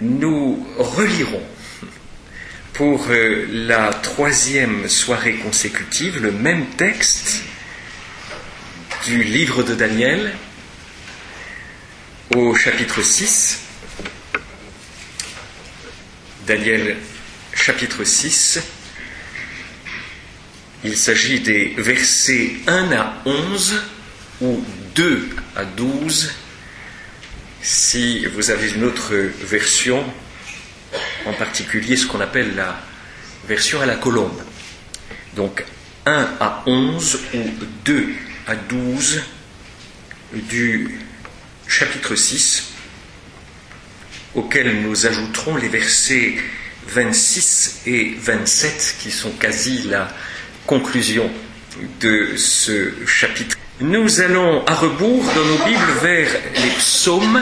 nous relirons pour la 3e soirée consécutive le même texte du livre de Daniel au chapitre 6. Daniel chapitre 6. Il s'agit des versets 1 à 11 ou 2 à 12. Si vous avez une autre version, en particulier ce qu'on appelle la version à la colombe. Donc 1 à 11 ou 2 à 12 du chapitre 6, auquel nous ajouterons les versets 26 et 27 qui sont quasi la conclusion de ce chapitre. Nous allons à rebours dans nos Bibles vers les psaumes.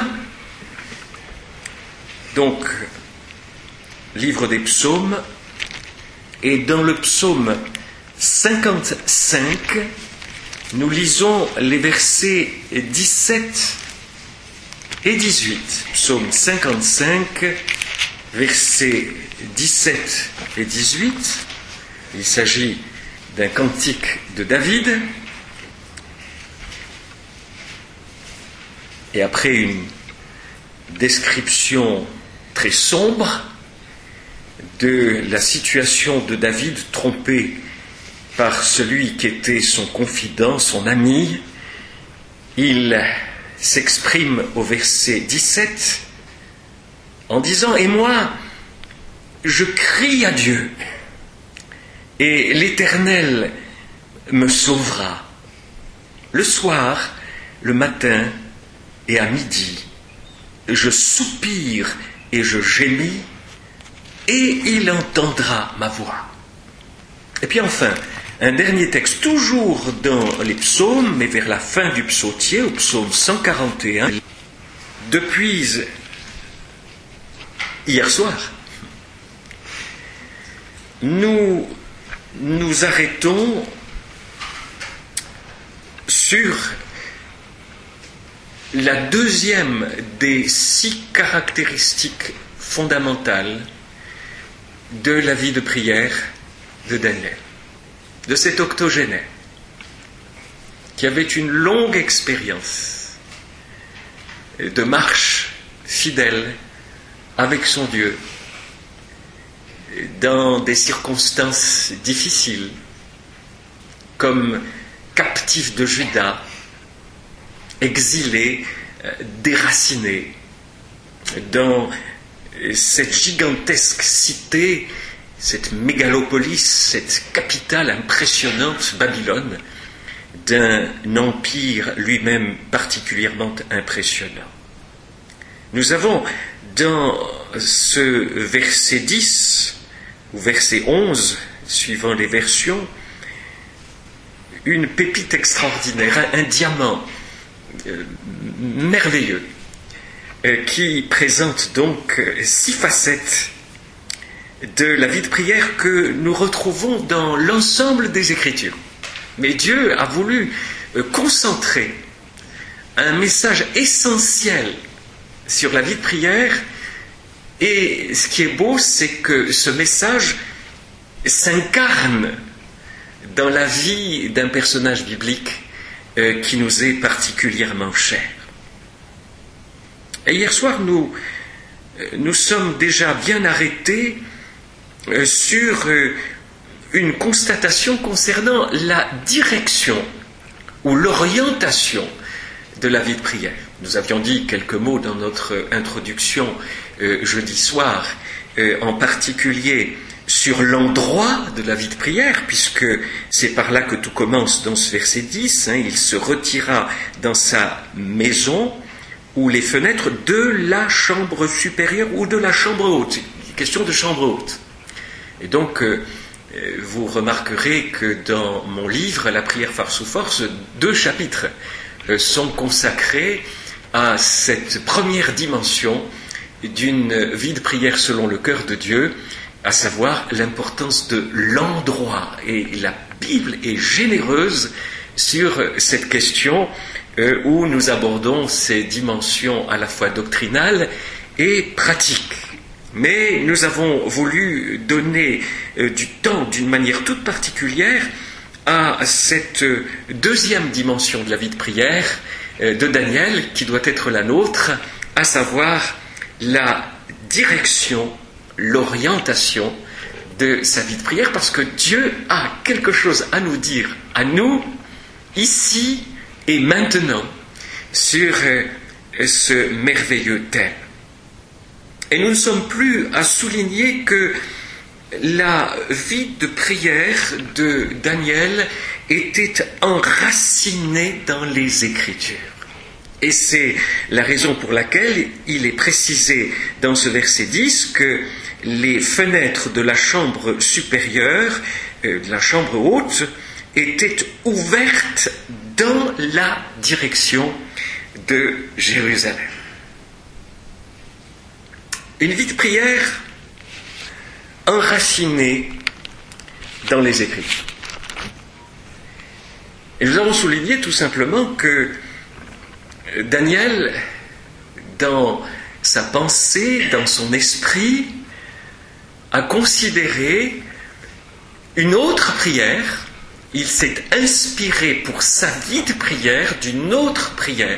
Donc, livre des psaumes, et dans le psaume 55, nous lisons les versets 17 et 18. Psaume 55, versets 17 et 18. Il s'agit d'un cantique de David. Et après une description très sombre de la situation de David trompé par celui qui était son confident, son ami, il s'exprime au verset 17 en disant « Et moi, je crie à Dieu, et l'Éternel me sauvera. Le soir, le matin et à midi, je soupire et je gémis, et il entendra ma voix. » Et puis enfin, un dernier texte, toujours dans les psaumes, mais vers la fin du psautier, au psaume 141. Depuis hier soir, nous nous arrêtons sur la deuxième des 6 caractéristiques fondamentales de la vie de prière de Daniel, de cet octogénaire qui avait une longue expérience de marche fidèle avec son Dieu dans des circonstances difficiles, comme captif de Juda, exilé, déraciné dans cette gigantesque cité, cette mégalopolis, cette capitale impressionnante, Babylone, d'un empire lui-même particulièrement impressionnant. Nous avons dans ce verset 10 ou verset 11, suivant les versions, une pépite extraordinaire, un diamant merveilleux, qui présente donc 6 facettes de la vie de prière que nous retrouvons dans l'ensemble des Écritures. Mais Dieu a voulu concentrer un message essentiel sur la vie de prière, et ce qui est beau, c'est que ce message s'incarne dans la vie d'un personnage biblique qui nous est particulièrement cher. Et hier soir, nous sommes déjà bien arrêtés sur une constatation concernant la direction ou l'orientation de la vie de prière. Nous avions dit quelques mots dans notre introduction jeudi soir, en particulier sur l'endroit de la vie de prière, puisque c'est par là que tout commence dans ce verset 10. Il se retira dans sa maison ou les fenêtres de la chambre supérieure ou de la chambre haute. Question de chambre haute. Et donc, vous remarquerez que dans mon livre, La prière farce ou force, 2 chapitres sont consacrés à cette première dimension d'une vie de prière selon le cœur de Dieu, à savoir l'importance de l'endroit. Et la Bible est généreuse sur cette question où nous abordons ces dimensions à la fois doctrinales et pratiques Mais nous avons voulu donner du temps d'une manière toute particulière à cette deuxième dimension de la vie de prière de Daniel, qui doit être la nôtre, à savoir la direction, l'orientation de sa vie de prière, parce que Dieu a quelque chose à nous dire, à nous, ici et maintenant, sur ce merveilleux thème. Et nous ne sommes plus à souligner que la vie de prière de Daniel était enracinée dans les Écritures. Et c'est la raison pour laquelle il est précisé dans ce verset 10 que les fenêtres de la chambre supérieure, de la chambre haute, étaient ouvertes dans la direction de Jérusalem. Une vie de prière enracinée dans les Écritures. Et nous avons souligné tout simplement que Daniel, dans sa pensée, dans son esprit, a considéré une autre prière. Il s'est inspiré pour sa vie de prière d'une autre prière.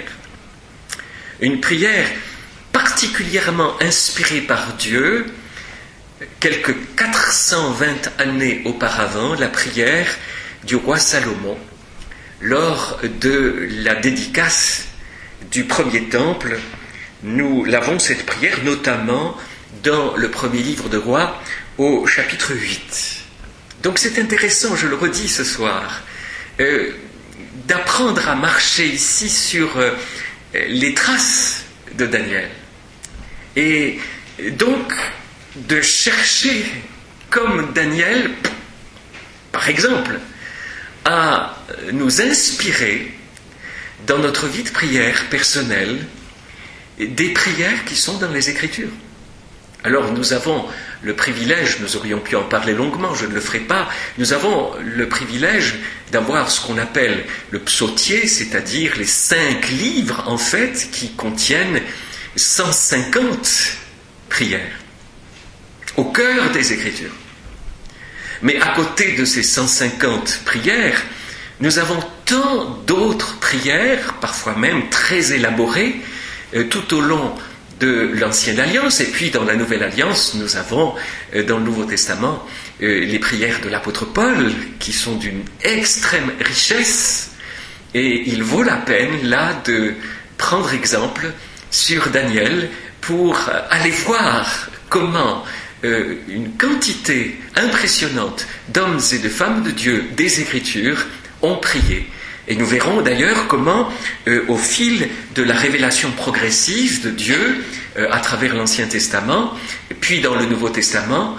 Une prière particulièrement inspirée par Dieu, quelques 420 années auparavant, la prière du roi Salomon, lors de la dédicace du premier temple. Nous l'avons, cette prière, notamment dans le premier livre de Rois, au chapitre 8. Donc c'est intéressant, je le redis ce soir, d'apprendre à marcher ici sur les traces de Daniel. Et donc de chercher, comme Daniel, par exemple, à nous inspirer dans notre vie de prière personnelle des prières qui sont dans les Écritures. Alors nous avons le privilège, nous aurions pu en parler longuement, je ne le ferai pas, nous avons le privilège d'avoir ce qu'on appelle le psautier, c'est-à-dire les 5 livres en fait qui contiennent 150 prières au cœur des Écritures. Mais à côté de ces 150 prières, nous avons tant d'autres prières, parfois même très élaborées, tout au long de l'Ancienne Alliance, et puis dans la Nouvelle Alliance, nous avons dans le Nouveau Testament les prières de l'apôtre Paul, qui sont d'une extrême richesse, et il vaut la peine là de prendre exemple sur Daniel pour aller voir comment une quantité impressionnante d'hommes et de femmes de Dieu des Écritures ont prié. Et nous verrons d'ailleurs comment, au fil de la révélation progressive de Dieu, à travers l'Ancien Testament, puis dans le Nouveau Testament,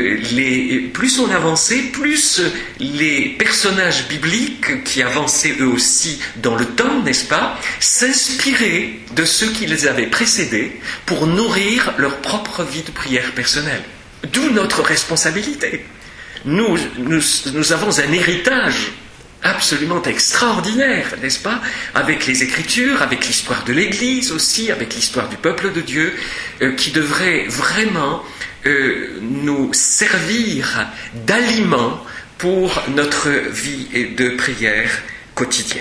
plus on avançait, plus les personnages bibliques, qui avançaient eux aussi dans le temps, n'est-ce pas, s'inspiraient de ceux qui les avaient précédés pour nourrir leur propre vie de prière personnelle. D'où notre responsabilité. Nous avons un héritage absolument extraordinaire, n'est-ce pas, avec les Écritures, avec l'histoire de l'Église aussi, avec l'histoire du peuple de Dieu, qui devrait vraiment nous servir d'aliment pour notre vie de prière quotidienne.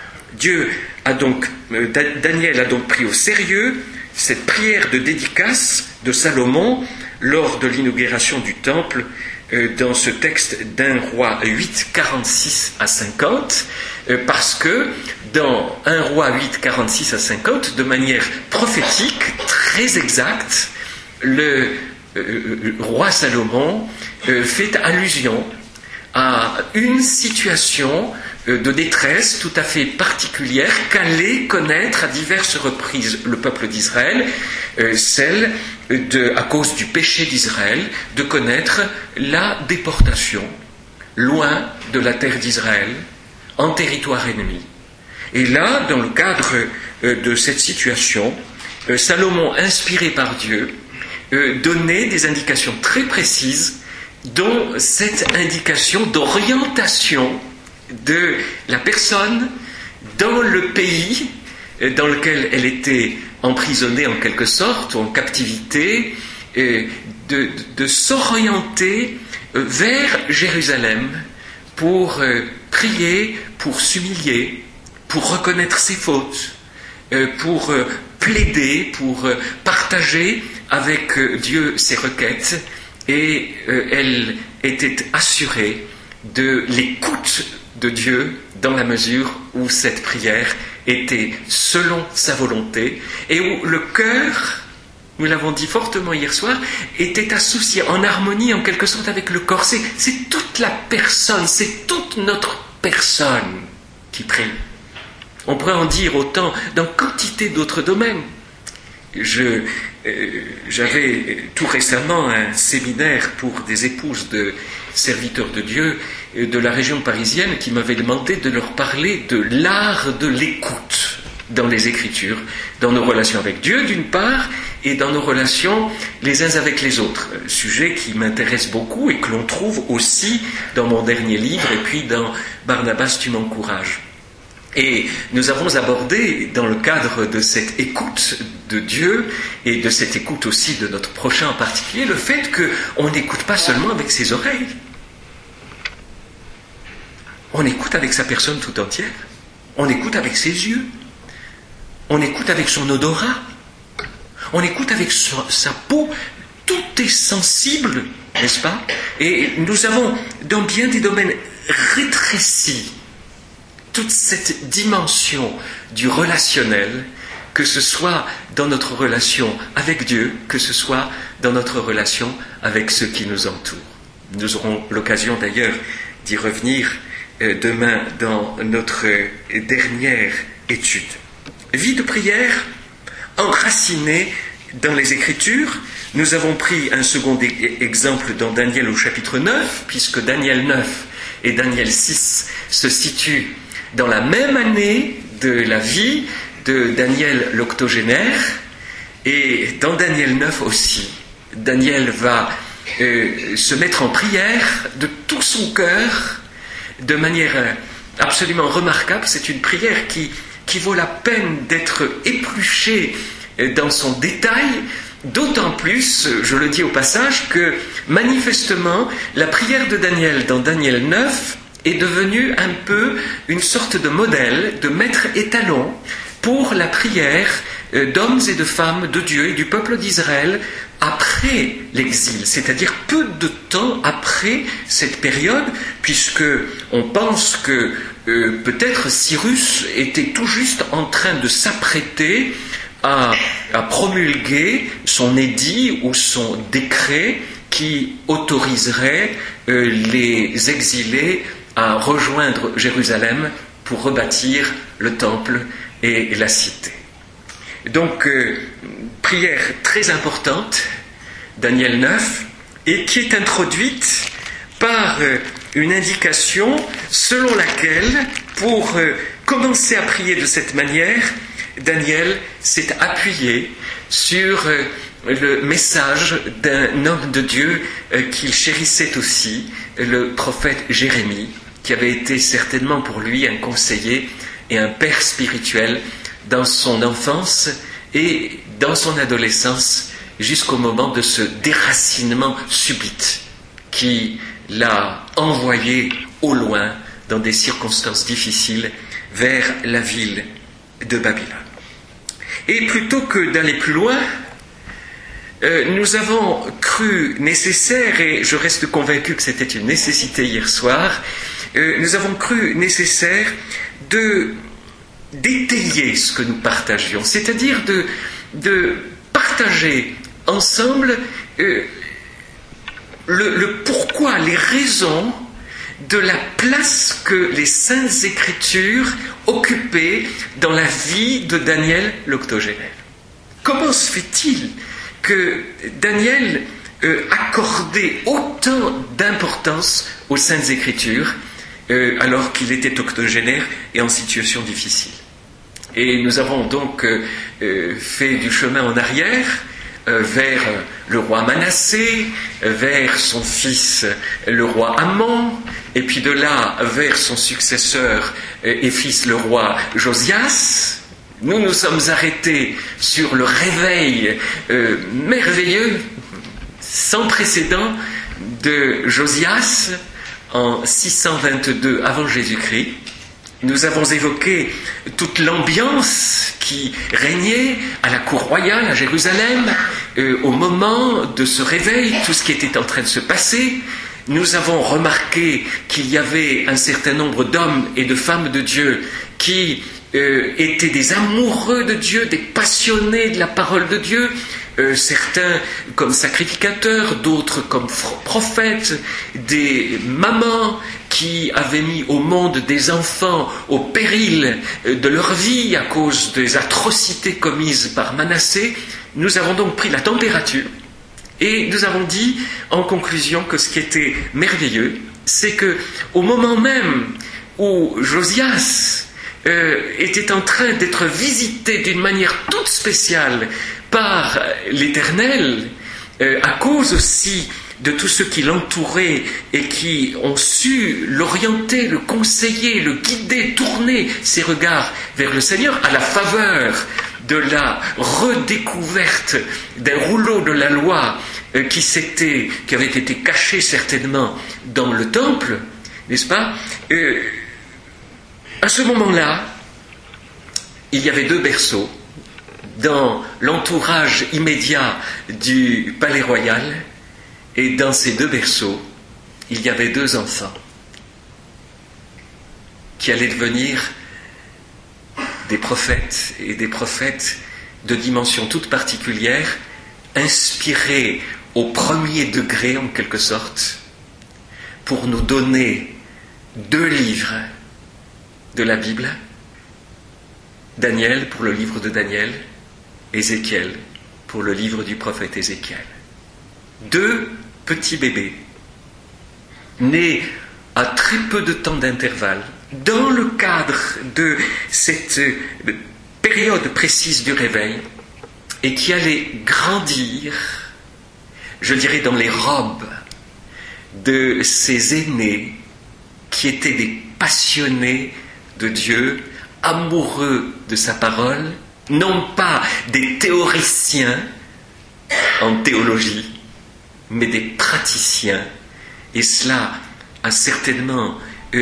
Daniel a donc pris au sérieux cette prière de dédicace de Salomon lors de l'inauguration du temple, dans ce texte d'Un Roi 8, 46 à 50, parce que dans 1 Roi 8, 46 à 50, de manière prophétique, très exacte, le roi Salomon fait allusion à une situation de détresse tout à fait particulière qu'allait connaître à diverses reprises le peuple d'Israël, celle à cause du péché d'Israël, de connaître la déportation loin de la terre d'Israël, en territoire ennemi. Et là, dans le cadre de cette situation, Salomon, inspiré par Dieu, donnait des indications très précises, dont cette indication d'orientation de la personne dans le pays dans lequel elle était emprisonnée en quelque sorte, ou en captivité, de s'orienter vers Jérusalem pour prier, pour s'humilier, pour reconnaître ses fautes, pour plaider, pour partager avec Dieu ses requêtes, et elle était assurée de l'écoute de Dieu dans la mesure où cette prière était selon sa volonté et où le cœur, nous l'avons dit fortement hier soir, était associé en harmonie en quelque sorte avec le corps. C'est toute la personne, c'est toute notre personne qui prie. On pourrait en dire autant dans quantité d'autres domaines. J'avais tout récemment un séminaire pour des épouses de serviteurs de Dieu de la région parisienne qui m'avaient demandé de leur parler de l'art de l'écoute dans les Écritures, dans nos relations avec Dieu d'une part, et dans nos relations les uns avec les autres. Sujet qui m'intéresse beaucoup et que l'on trouve aussi dans mon dernier livre et puis dans Barnabas, tu m'encourages. Et nous avons abordé, dans le cadre de cette écoute de Dieu et de cette écoute aussi de notre prochain en particulier, le fait qu'on n'écoute pas seulement avec ses oreilles. On écoute avec sa personne tout entière. On écoute avec ses yeux. On écoute avec son odorat. On écoute avec sa peau. Tout est sensible, n'est-ce pas? Et nous avons, dans bien des domaines, rétréci toute cette dimension du relationnel, que ce soit dans notre relation avec Dieu, que ce soit dans notre relation avec ceux qui nous entourent. Nous aurons l'occasion d'ailleurs d'y revenir demain dans notre dernière étude. Vie de prière enracinée dans les Écritures. Nous avons pris un second exemple dans Daniel au chapitre 9, puisque Daniel 9 et Daniel 6 se situent dans la même année de la vie de Daniel l'octogénaire, et dans Daniel 9 aussi, Daniel va se mettre en prière de tout son cœur, de manière absolument remarquable. C'est une prière qui vaut la peine d'être épluchée dans son détail, d'autant plus, je le dis au passage, que manifestement, la prière de Daniel dans Daniel 9 est devenue un peu une sorte de modèle, de maître étalon pour la prière d'hommes et de femmes de Dieu et du peuple d'Israël après l'exil, c'est-à-dire peu de temps après cette période, puisque on pense que peut-être Cyrus était tout juste en train de s'apprêter à promulguer son édit ou son décret qui autoriserait les exilés à rejoindre Jérusalem pour rebâtir le temple et la cité. Donc, prière très importante, Daniel 9, et qui est introduite par une indication selon laquelle, pour commencer à prier de cette manière, Daniel s'est appuyé sur le message d'un homme de Dieu qu'il chérissait aussi, le prophète Jérémie, qui avait été certainement pour lui un conseiller et un père spirituel dans son enfance et dans son adolescence, jusqu'au moment de ce déracinement subite qui l'a envoyé au loin, dans des circonstances difficiles, vers la ville de Babylone. Et plutôt que d'aller plus loin, nous avons cru nécessaire, et je reste convaincu que c'était une nécessité hier soir, nous avons cru nécessaire d'étayer ce que nous partagions, c'est-à-dire de partager ensemble le pourquoi, les raisons de la place que les Saintes Écritures occupaient dans la vie de Daniel l'octogénaire. Comment se fait-il que Daniel accordait autant d'importance aux Saintes Écritures alors qu'il était octogénaire et en situation difficile? Et nous avons donc fait du chemin en arrière vers le roi Manassé, vers son fils le roi Amon, et puis de là vers son successeur et fils le roi Josias. Nous nous sommes arrêtés sur le réveil merveilleux sans précédent de Josias en 622 avant Jésus-Christ. Nous avons évoqué toute l'ambiance qui régnait à la cour royale à Jérusalem au moment de ce réveil, tout ce qui était en train de se passer. Nous avons remarqué qu'il y avait un certain nombre d'hommes et de femmes de Dieu qui étaient des amoureux de Dieu, des passionnés de la parole de Dieu, certains comme sacrificateurs, d'autres comme prophètes, des mamans qui avaient mis au monde des enfants au péril de leur vie à cause des atrocités commises par Manassé. Nous avons donc pris la température et nous avons dit en conclusion que ce qui était merveilleux, c'est que au moment même où Josias était en train d'être visité d'une manière toute spéciale par l'Éternel, à cause aussi de tous ceux qui l'entouraient et qui ont su l'orienter, le conseiller, le guider, tourner ses regards vers le Seigneur à la faveur de la redécouverte d'un rouleau de la loi qui avait été caché certainement dans le temple, n'est-ce pas? À ce moment-là, il y avait deux berceaux dans l'entourage immédiat du palais royal, et dans ces deux berceaux, il y avait deux enfants qui allaient devenir des prophètes, et des prophètes de dimension toute particulière, inspirés au premier degré en quelque sorte, pour nous donner deux livres de la Bible, Daniel pour le livre de Daniel, Ézéchiel pour le livre du prophète Ézéchiel. Deux petits bébés, nés à très peu de temps d'intervalle, dans le cadre de cette période précise du réveil, et qui allaient grandir, je dirais, dans les robes de ces aînés qui étaient des passionnés de Dieu, amoureux de sa parole, non pas des théoriciens en théologie, mais des praticiens. Et cela a certainement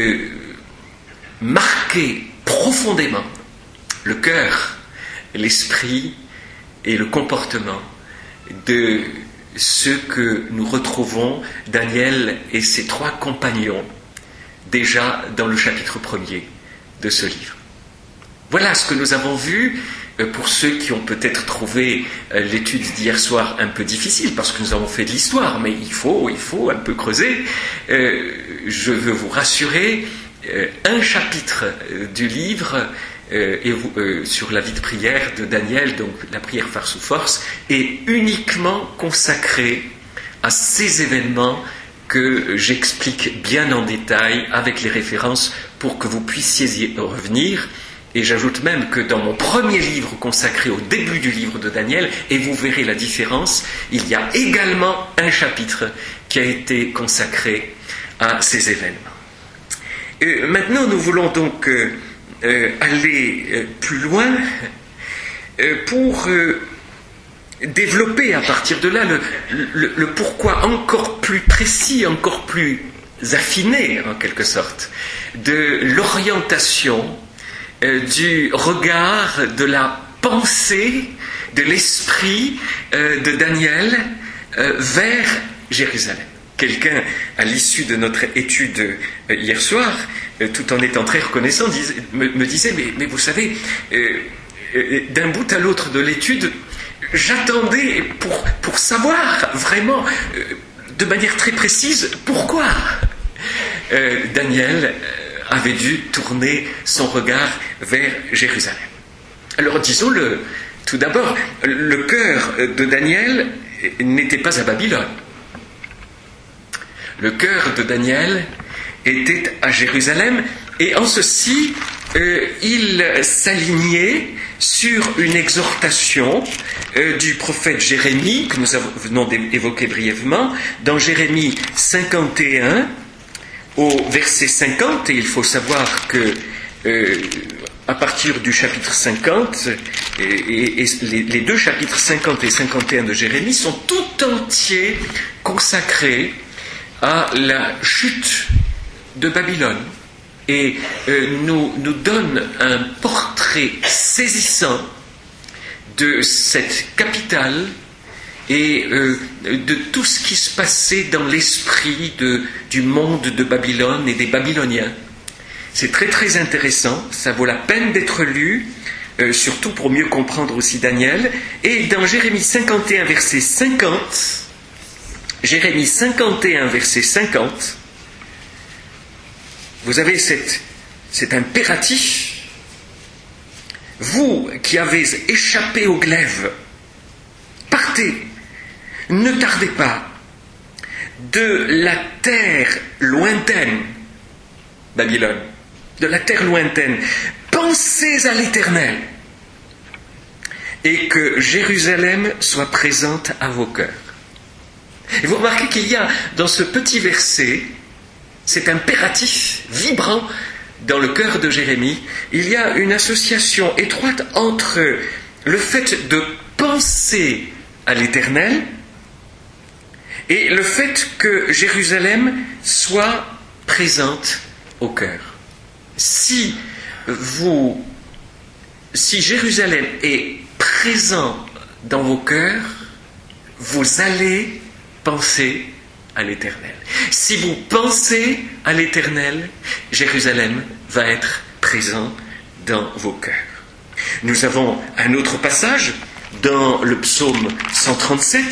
marqué profondément le cœur, l'esprit et le comportement de ceux que nous retrouvons, Daniel et ses trois compagnons, déjà dans le chapitre 1er de ce livre. Voilà ce que nous avons vu. Pour ceux qui ont peut-être trouvé l'étude d'hier soir un peu difficile, parce que nous avons fait de l'histoire, mais il faut un peu creuser, je veux vous rassurer, un chapitre du livre sur la vie de prière de Daniel, donc la prière farce ou force, est uniquement consacré à ces événements que j'explique bien en détail avec les références pour que vous puissiez y revenir. Et j'ajoute même que dans mon premier livre consacré au début du livre de Daniel, et vous verrez la différence, il y a également un chapitre qui a été consacré à ces événements. Maintenant, nous voulons donc aller plus loin pour développer à partir de là le pourquoi encore plus précis, encore plus affiné en quelque sorte, de l'orientation du regard, de la pensée, de l'esprit de Daniel vers Jérusalem. Quelqu'un, à l'issue de notre étude hier soir, tout en étant très reconnaissant, me disait, mais vous savez, d'un bout à l'autre de l'étude, j'attendais pour savoir vraiment, de manière très précise, pourquoi Daniel avait dû tourner son regard vers Jérusalem. Alors disons-le, tout d'abord, le cœur de Daniel n'était pas à Babylone. Le cœur de Daniel était à Jérusalem, et en ceci, il s'alignait sur une exhortation du prophète Jérémie, que nous venons d'évoquer brièvement, dans Jérémie 51, au verset 50, et il faut savoir que à partir du chapitre 50, et les deux chapitres 50 et 51 de Jérémie sont tout entiers consacrés à la chute de Babylone et nous donnent un portrait saisissant de cette capitale et de tout ce qui se passait dans l'esprit du monde de Babylone et des Babyloniens. C'est très très intéressant, ça vaut la peine d'être lu, surtout pour mieux comprendre aussi Daniel. Et dans Jérémie 51, verset 50, Jérémie 51, verset 50, vous avez cet impératif. Vous qui avez échappé au glaive, partez, ne tardez pas, de la terre lointaine, Babylone, de la terre lointaine, pensez à l'Éternel, et que Jérusalem soit présente à vos cœurs. Et vous remarquez qu'il y a dans ce petit verset, cet impératif vibrant dans le cœur de Jérémie, il y a une association étroite entre le fait de penser à l'Éternel et le fait que Jérusalem soit présente au cœur. Si Jérusalem est présent dans vos cœurs, vous allez penser à l'Éternel. Si vous pensez à l'Éternel, Jérusalem va être présent dans vos cœurs. Nous avons un autre passage dans le psaume 137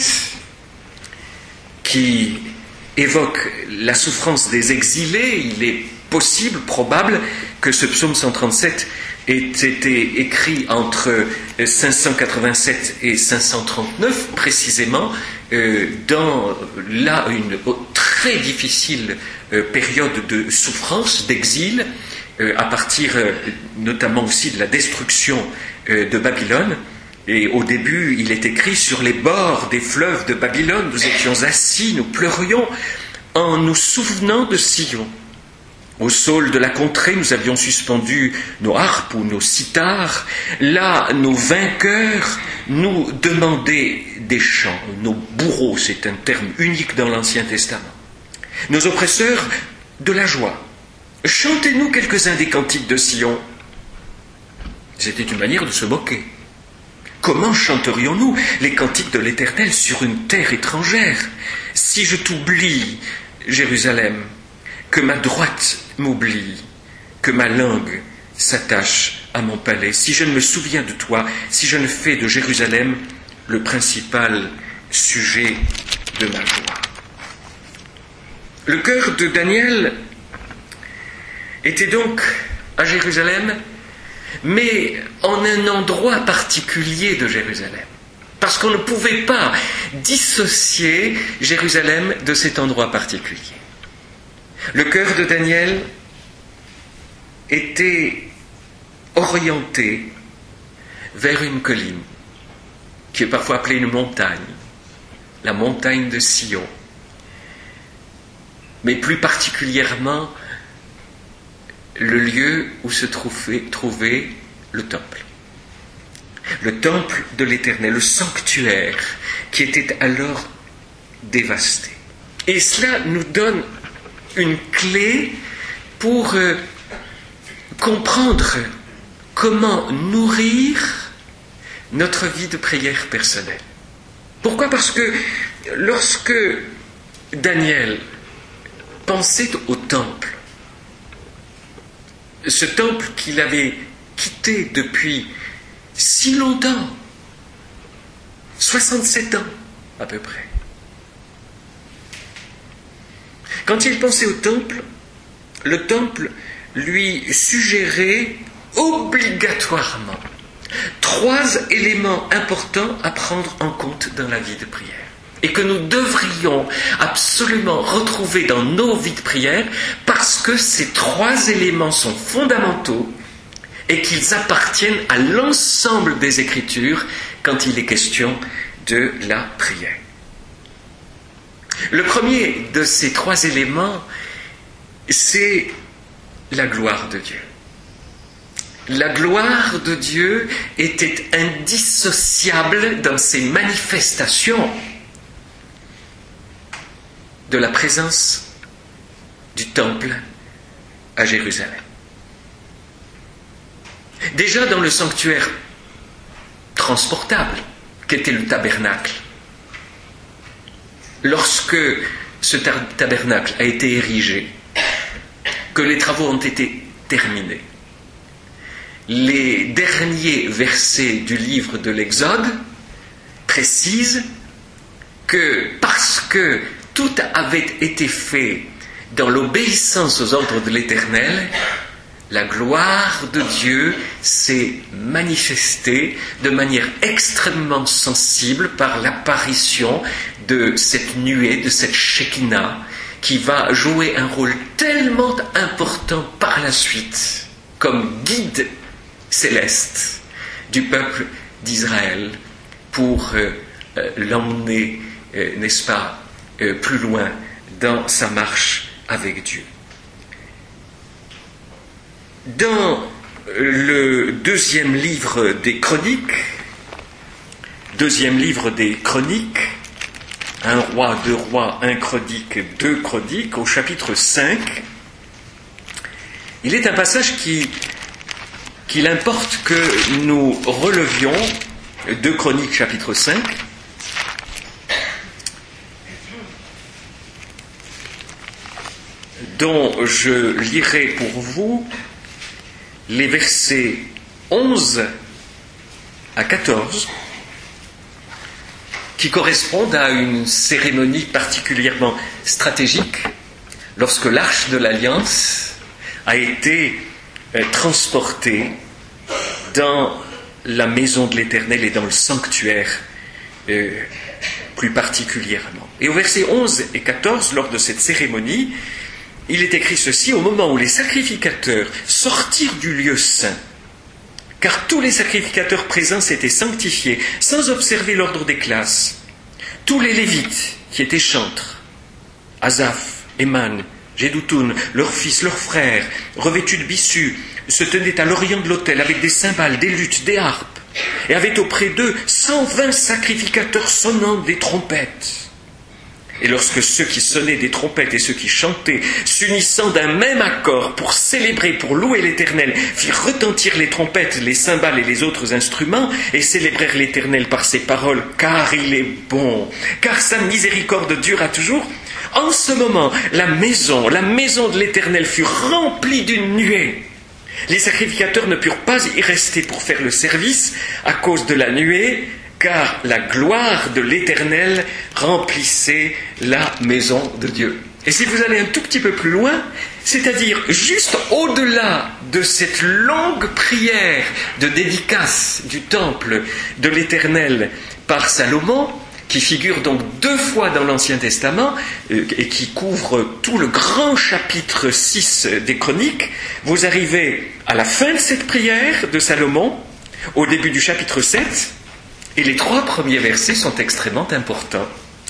qui évoque la souffrance des exilés. Il est possible, probable, que ce psaume 137 ait été écrit entre 587 et 539, précisément, dans une très difficile période de souffrance, d'exil, à partir notamment aussi de la destruction de Babylone. Et au début, il est écrit « Sur les bords des fleuves de Babylone, nous étions assis, nous pleurions en nous souvenant de Sion. Au saule de la contrée, nous avions suspendu nos harpes ou nos sitars. Là, nos vainqueurs nous demandaient des chants. Nos bourreaux, c'est un terme unique dans l'Ancien Testament. Nos oppresseurs, de la joie. Chantez-nous quelques-uns des cantiques de Sion. » C'était une manière de se moquer. Comment chanterions-nous les cantiques de l'Éternel sur une terre étrangère? Si je t'oublie, Jérusalem, que ma droite m'oublie, que ma langue s'attache à mon palais, si je ne me souviens de toi, si je ne fais de Jérusalem le principal sujet de ma joie. Le cœur de Daniel était donc à Jérusalem, mais en un endroit particulier de Jérusalem. Parce qu'on ne pouvait pas dissocier Jérusalem de cet endroit particulier. Le cœur de Daniel était orienté vers une colline, qui est parfois appelée une montagne, la montagne de Sion, mais plus particulièrement le lieu où se trouvait le temple. Le temple de l'Éternel, le sanctuaire, qui était alors dévasté. Et cela nous donne une clé pour comprendre comment nourrir notre vie de prière personnelle. Pourquoi ? Parce que lorsque Daniel pensait au temple, ce temple qu'il avait quitté depuis si longtemps, 67 ans à peu près. Quand il pensait au temple, le temple lui suggérait obligatoirement 3 éléments importants à prendre en compte dans la vie de prière et que nous devrions absolument retrouver dans nos vies de prière parce que ces 3 éléments sont fondamentaux et qu'ils appartiennent à l'ensemble des Écritures quand il est question de la prière. Le premier de ces 3 éléments, c'est la gloire de Dieu. La gloire de Dieu était indissociable dans ses manifestations de la présence du temple à Jérusalem. Déjà dans le sanctuaire transportable qu'était le tabernacle, lorsque ce tabernacle a été érigé, que les travaux ont été terminés, les derniers versets du livre de l'Exode précisent que parce que tout avait été fait dans l'obéissance aux ordres de l'Éternel, la gloire de Dieu s'est manifestée de manière extrêmement sensible par l'apparition de cette nuée, de cette Shekinah, qui va jouer un rôle tellement important par la suite comme guide céleste du peuple d'Israël pour l'emmener, n'est-ce pas, plus loin dans sa marche avec Dieu. Dans le deuxième livre des Chroniques, un roi, deux rois, un chronique, deux chroniques, au chapitre 5, il est un passage qu'il importe que nous relevions, 2 Chroniques chapitre 5, dont je lirai pour vous les versets 11 à 14, qui correspondent à une cérémonie particulièrement stratégique lorsque l'Arche de l'Alliance a été transportée dans la maison de l'Éternel et dans le sanctuaire plus particulièrement. Et au verset 11 et 14, lors de cette cérémonie, il est écrit ceci: au moment où les sacrificateurs sortirent du lieu saint, car tous les sacrificateurs présents s'étaient sanctifiés sans observer l'ordre des classes, tous les Lévites qui étaient chantres, Asaph, Éman, Jédoutoun, leurs fils, leurs frères, revêtus de bissus, se tenaient à l'orient de l'autel avec des cymbales, des luttes, des harpes, et avaient auprès d'eux 120 sacrificateurs sonnant des trompettes. Et lorsque ceux qui sonnaient des trompettes et ceux qui chantaient, s'unissant d'un même accord pour célébrer, pour louer l'Éternel, firent retentir les trompettes, les cymbales et les autres instruments, et célébrèrent l'Éternel par ces paroles: car il est bon, car sa miséricorde dure à toujours. En ce moment, la maison de l'Éternel fut remplie d'une nuée. Les sacrificateurs ne purent pas y rester pour faire le service à cause de la nuée, car la gloire de l'Éternel remplissait la maison de Dieu. Et si vous allez un tout petit peu plus loin, c'est-à-dire juste au-delà de cette longue prière de dédicace du temple de l'Éternel par Salomon, qui figure donc 2 fois dans l'Ancien Testament et qui couvre tout le grand chapitre 6 des Chroniques, vous arrivez à la fin de cette prière de Salomon, au début du chapitre 7, et les 3 premiers versets sont extrêmement importants.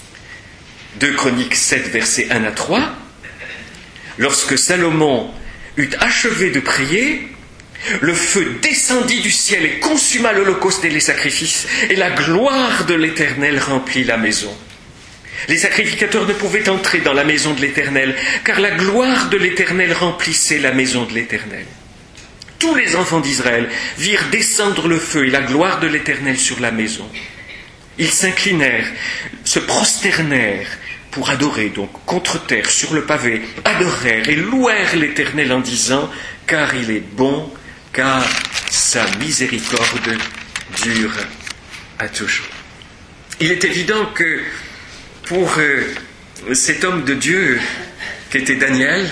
2 Chroniques 7, versets 1 à 3. Lorsque Salomon eut achevé de prier, le feu descendit du ciel et consuma l'holocauste et les sacrifices, et la gloire de l'Éternel remplit la maison. Les sacrificateurs ne pouvaient entrer dans la maison de l'Éternel, car la gloire de l'Éternel remplissait la maison de l'Éternel. Tous les enfants d'Israël virent descendre le feu et la gloire de l'Éternel sur la maison. Ils s'inclinèrent, se prosternèrent pour adorer, donc contre terre, sur le pavé, adorèrent et louèrent l'Éternel en disant: car il est bon, car sa miséricorde dure à toujours. Il est évident que pour cet homme de Dieu qu'était Daniel,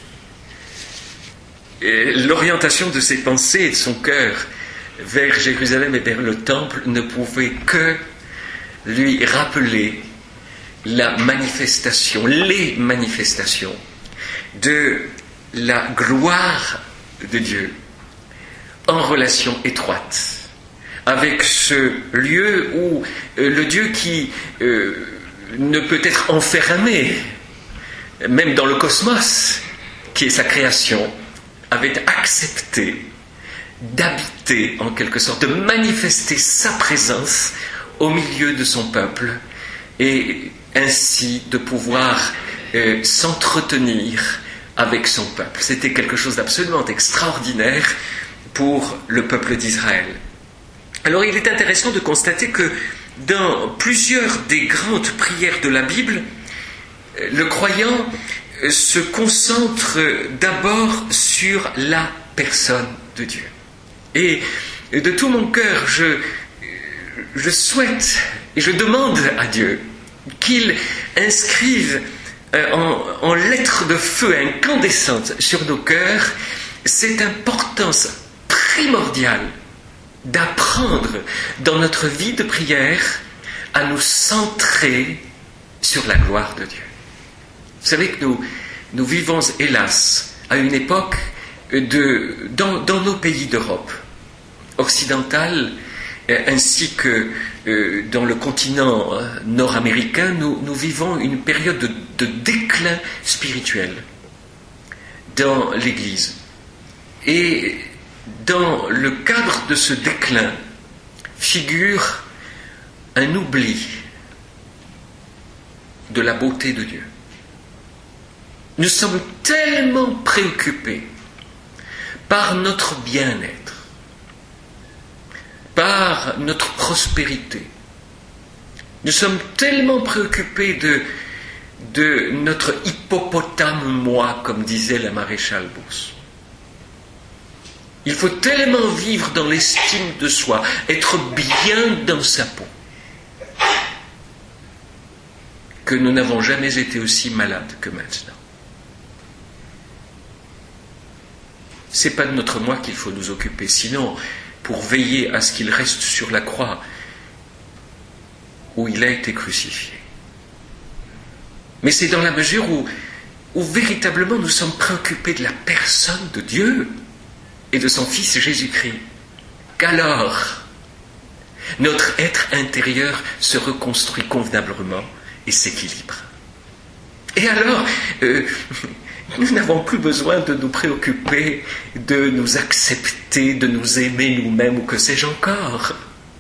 l'orientation de ses pensées et de son cœur vers Jérusalem et vers le temple ne pouvait que lui rappeler les manifestations de la gloire de Dieu en relation étroite avec ce lieu où le Dieu qui ne peut être enfermé, même dans le cosmos, qui est sa création, avait accepté d'habiter en quelque sorte, de manifester sa présence au milieu de son peuple et ainsi de pouvoir s'entretenir avec son peuple. C'était quelque chose d'absolument extraordinaire pour le peuple d'Israël. Alors il est intéressant de constater que dans plusieurs des grandes prières de la Bible, le croyant se concentre d'abord sur la personne de Dieu. Et de tout mon cœur, je souhaite et je demande à Dieu qu'il inscrive en lettres de feu incandescentes sur nos cœurs cette importance primordiale d'apprendre dans notre vie de prière à nous centrer sur la gloire de Dieu. Vous savez que nous vivons, hélas, à une époque dans nos pays d'Europe occidentale, ainsi que dans le continent nord-américain, nous vivons une période de déclin spirituel dans l'Église. Et dans le cadre de ce déclin figure un oubli de la beauté de Dieu. Nous sommes tellement préoccupés par notre bien-être, par notre prospérité. Nous sommes tellement préoccupés de notre hippopotame-moi, comme disait la maréchale Beauce. Il faut tellement vivre dans l'estime de soi, être bien dans sa peau, que nous n'avons jamais été aussi malades que maintenant. Ce n'est pas de notre moi qu'il faut nous occuper, sinon, pour veiller à ce qu'il reste sur la croix où il a été crucifié. Mais c'est dans la mesure où véritablement nous sommes préoccupés de la personne de Dieu et de son Fils Jésus-Christ, qu'alors notre être intérieur se reconstruit convenablement et s'équilibre. Et alors, nous n'avons plus besoin de nous préoccuper de nous accepter, de nous aimer nous-mêmes ou que sais-je encore.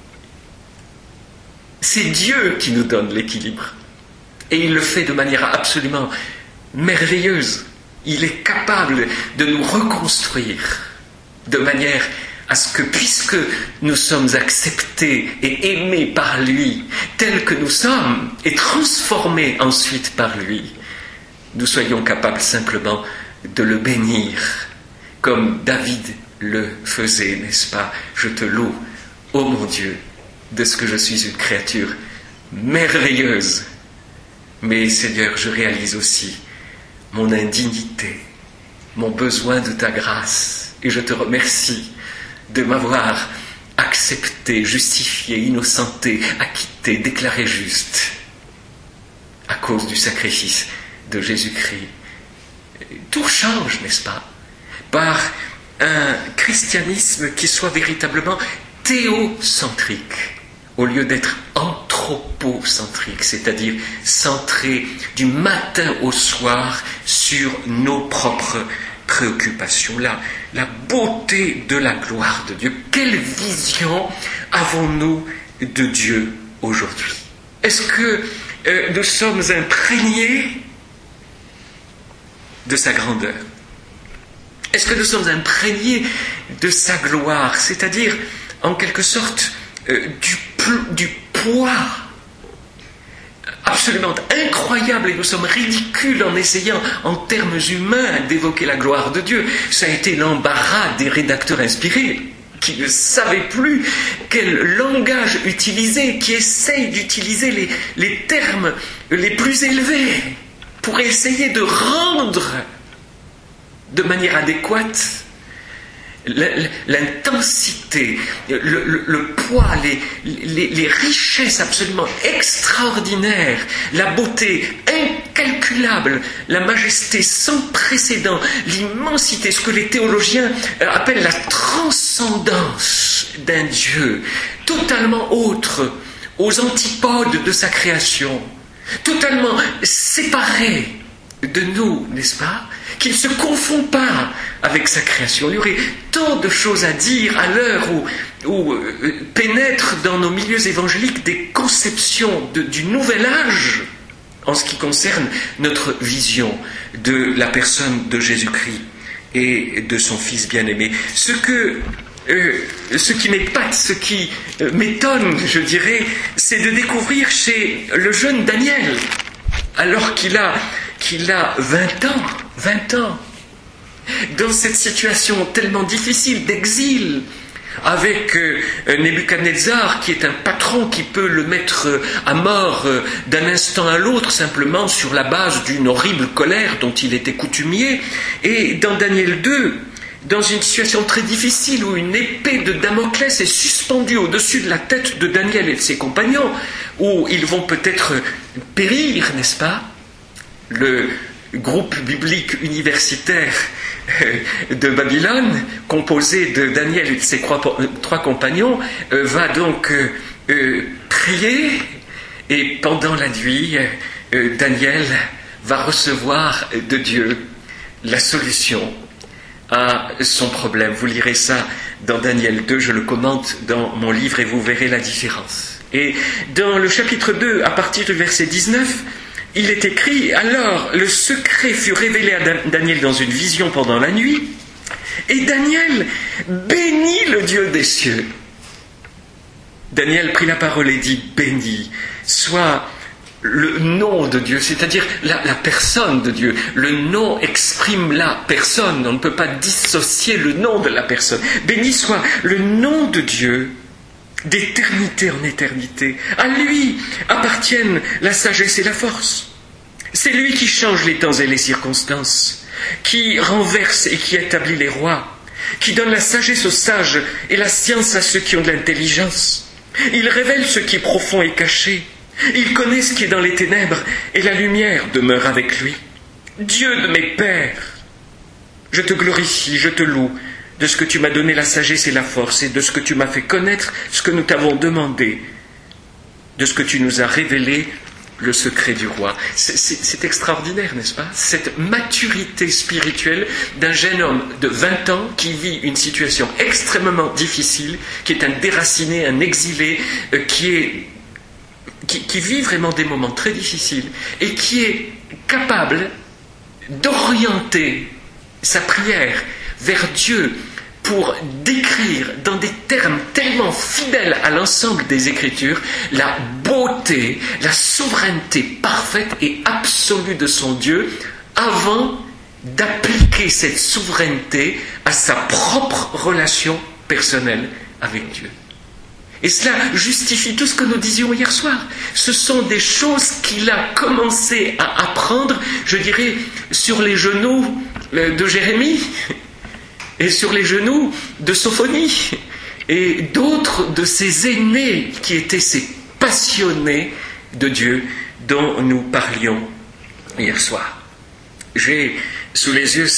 C'est Dieu qui nous donne l'équilibre. Et il le fait de manière absolument merveilleuse. Il est capable de nous reconstruire de manière à ce que, puisque nous sommes acceptés et aimés par lui, tels que nous sommes, et transformés ensuite par lui, nous soyons capables simplement de le bénir, comme David le faisait, n'est-ce pas? Je te loue, ô mon Dieu, de ce que je suis une créature merveilleuse. Mais Seigneur, je réalise aussi mon indignité, mon besoin de ta grâce. Et je te remercie de m'avoir accepté, justifié, innocenté, acquitté, déclaré juste à cause du sacrifice de Jésus-Christ. Tout change, n'est-ce pas? Par un christianisme qui soit véritablement théocentrique au lieu d'être anthropocentrique, c'est-à-dire centré du matin au soir sur nos propres préoccupation, la beauté de la gloire de Dieu. Quelle vision avons-nous de Dieu aujourd'hui? Est-ce que nous sommes imprégnés de sa grandeur? Est-ce que nous sommes imprégnés de sa gloire, c'est-à-dire en quelque sorte du poids absolument incroyable, et nous sommes ridicules en essayant en termes humains d'évoquer la gloire de Dieu. Ça a été l'embarras des rédacteurs inspirés qui ne savaient plus quel langage utiliser, qui essayent d'utiliser les termes les plus élevés pour essayer de rendre de manière adéquate l'intensité, le poids, les richesses absolument extraordinaires, la beauté incalculable, la majesté sans précédent, l'immensité, ce que les théologiens appellent la transcendance d'un Dieu totalement autre, aux antipodes de sa création, totalement séparé de nous, n'est-ce pas? qu'il ne se confond pas avec sa création. Il y aurait tant de choses à dire à l'heure où pénètrent dans nos milieux évangéliques des conceptions du nouvel âge en ce qui concerne notre vision de la personne de Jésus-Christ et de son Fils bien-aimé. Ce qui m'épate, ce qui m'étonne, je dirais, c'est de découvrir chez le jeune Daniel, alors qu'il a 20 ans, dans cette situation tellement difficile d'exil, avec Nebuchadnezzar qui est un patron qui peut le mettre à mort d'un instant à l'autre simplement sur la base d'une horrible colère dont il était coutumier, et dans Daniel 2, dans une situation très difficile où une épée de Damoclès est suspendue au-dessus de la tête de Daniel et de ses compagnons, où ils vont peut-être périr, n'est-ce pas? Le groupe biblique universitaire de Babylone, composé de Daniel et de ses trois compagnons, va donc prier, et pendant la nuit, Daniel va recevoir de Dieu la solution à son problème. Vous lirez ça dans Daniel 2, je le commente dans mon livre et vous verrez la différence. Et dans le chapitre 2, à partir du verset 19, il est écrit: alors le secret fut révélé à Daniel dans une vision pendant la nuit, et Daniel bénit le Dieu des cieux. Daniel prit la parole et dit: béni soit le nom de Dieu, c'est-à-dire la personne de Dieu. Le nom exprime la personne, on ne peut pas dissocier le nom de la personne. Béni soit le nom de Dieu, d'éternité en éternité. À lui appartiennent la sagesse et la force. C'est lui qui change les temps et les circonstances, qui renverse et qui établit les rois, qui donne la sagesse aux sages et la science à ceux qui ont de l'intelligence. Il révèle ce qui est profond et caché. Il connaît ce qui est dans les ténèbres, et la lumière demeure avec lui. Dieu de mes pères, je te glorifie, je te loue, de ce que tu m'as donné la sagesse et la force, et de ce que tu m'as fait connaître ce que nous t'avons demandé, de ce que tu nous as révélé le secret du roi. C'est extraordinaire, n'est-ce pas? Cette maturité spirituelle d'un jeune homme de 20 ans qui vit une situation extrêmement difficile, qui est un déraciné, un exilé, qui vit vraiment des moments très difficiles et qui est capable d'orienter sa prière vers Dieu pour décrire dans des termes tellement fidèles à l'ensemble des Écritures la beauté, la souveraineté parfaite et absolue de son Dieu avant d'appliquer cette souveraineté à sa propre relation personnelle avec Dieu. Et cela justifie tout ce que nous disions hier soir. Ce sont des choses qu'il a commencé à apprendre, je dirais, sur les genoux de Jérémie et sur les genoux de Sophonie et d'autres de ces aînés qui étaient ces passionnés de Dieu dont nous parlions hier soir. J'ai sous les yeux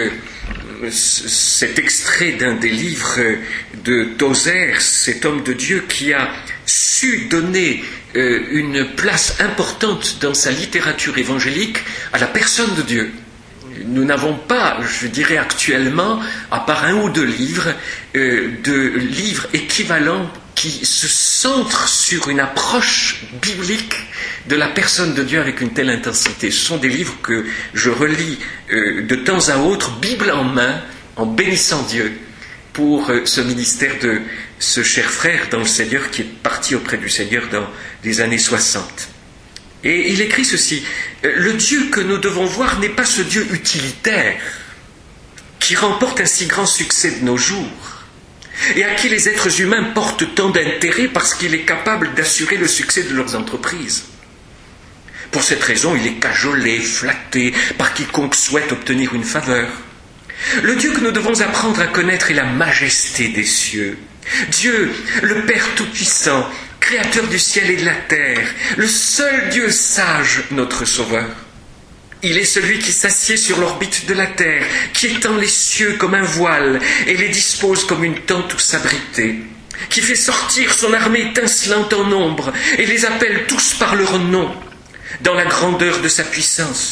cet extrait d'un des livres de Tozer, cet homme de Dieu qui a su donner une place importante dans sa littérature évangélique à la personne de Dieu. Nous n'avons pas, je dirais actuellement, à part un ou deux livres, de livres équivalents qui se centrent sur une approche biblique de la personne de Dieu avec une telle intensité. Ce sont des livres que je relis de temps à autre, Bible en main, en bénissant Dieu pour ce ministère de ce cher frère dans le Seigneur qui est parti auprès du Seigneur dans les années 60. Et il écrit ceci: le Dieu que nous devons voir n'est pas ce Dieu utilitaire qui remporte un si grand succès de nos jours et à qui les êtres humains portent tant d'intérêt parce qu'il est capable d'assurer le succès de leurs entreprises. Pour cette raison, il est cajolé, flatté par quiconque souhaite obtenir une faveur. Le Dieu que nous devons apprendre à connaître est la majesté des cieux. Dieu, le Père Tout-Puissant, Créateur du ciel et de la terre, le seul Dieu sage, notre Sauveur. Il est celui qui s'assied sur l'orbite de la terre, qui étend les cieux comme un voile et les dispose comme une tente où s'abriter, qui fait sortir son armée étincelante en nombre et les appelle tous par leur nom, dans la grandeur de sa puissance.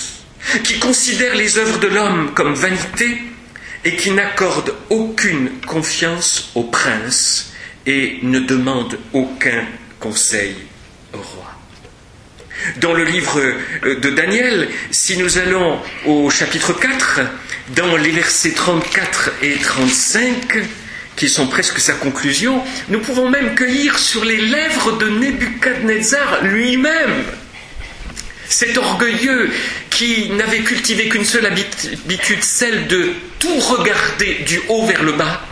qui considère les œuvres de l'homme comme vanité et qui n'accorde aucune confiance au prince et ne demande aucun conseil au roi. Dans le livre de Daniel, si nous allons au chapitre 4, dans les versets 34 et 35, qui sont presque sa conclusion, nous pouvons même cueillir sur les lèvres de Nebuchadnezzar lui-même, cet orgueilleux qui n'avait cultivé qu'une seule habitude, celle de tout regarder du haut vers le bas,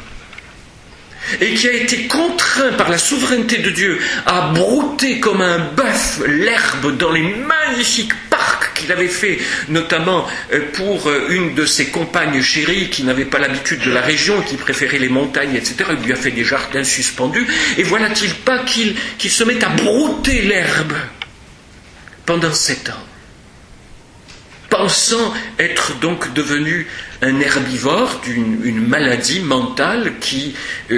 et qui a été contraint par la souveraineté de Dieu à brouter comme un bœuf l'herbe dans les magnifiques parcs qu'il avait fait, notamment pour une de ses compagnes chéries qui n'avait pas l'habitude de la région, qui préférait les montagnes, etc. Il lui a fait des jardins suspendus, et voilà-t-il pas qu'il se met à brouter l'herbe pendant 7 ans, pensant être donc devenu un herbivore d'une maladie mentale qui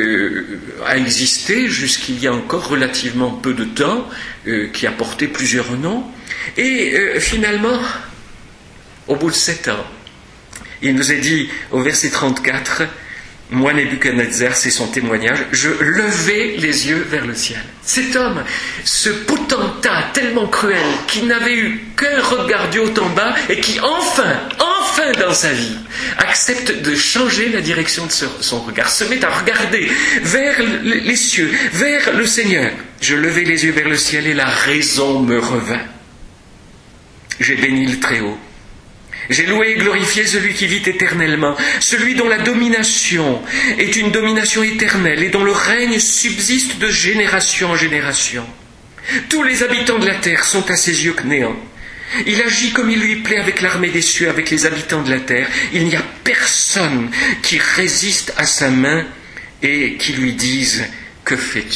a existé jusqu'il y a encore relativement peu de temps, qui a porté plusieurs noms, et finalement, au bout de 7 ans, il nous est dit au verset 34, « Moi, Nebuchadnezzar, c'est son témoignage, je levai les yeux vers le ciel. » Cet homme, ce potentat tellement cruel, qui n'avait eu qu'un regard du haut en bas et qui enfin dans sa vie, accepte de changer la direction de son regard, se met à regarder vers les cieux, vers le Seigneur. Je levai les yeux vers le ciel et la raison me revint. J'ai béni le Très-Haut. J'ai loué et glorifié celui qui vit éternellement, celui dont la domination est une domination éternelle et dont le règne subsiste de génération en génération. Tous les habitants de la terre sont à ses yeux néants. Il agit comme il lui plaît avec l'armée des cieux, avec les habitants de la terre. Il n'y a personne qui résiste à sa main et qui lui dise « Que fais-tu »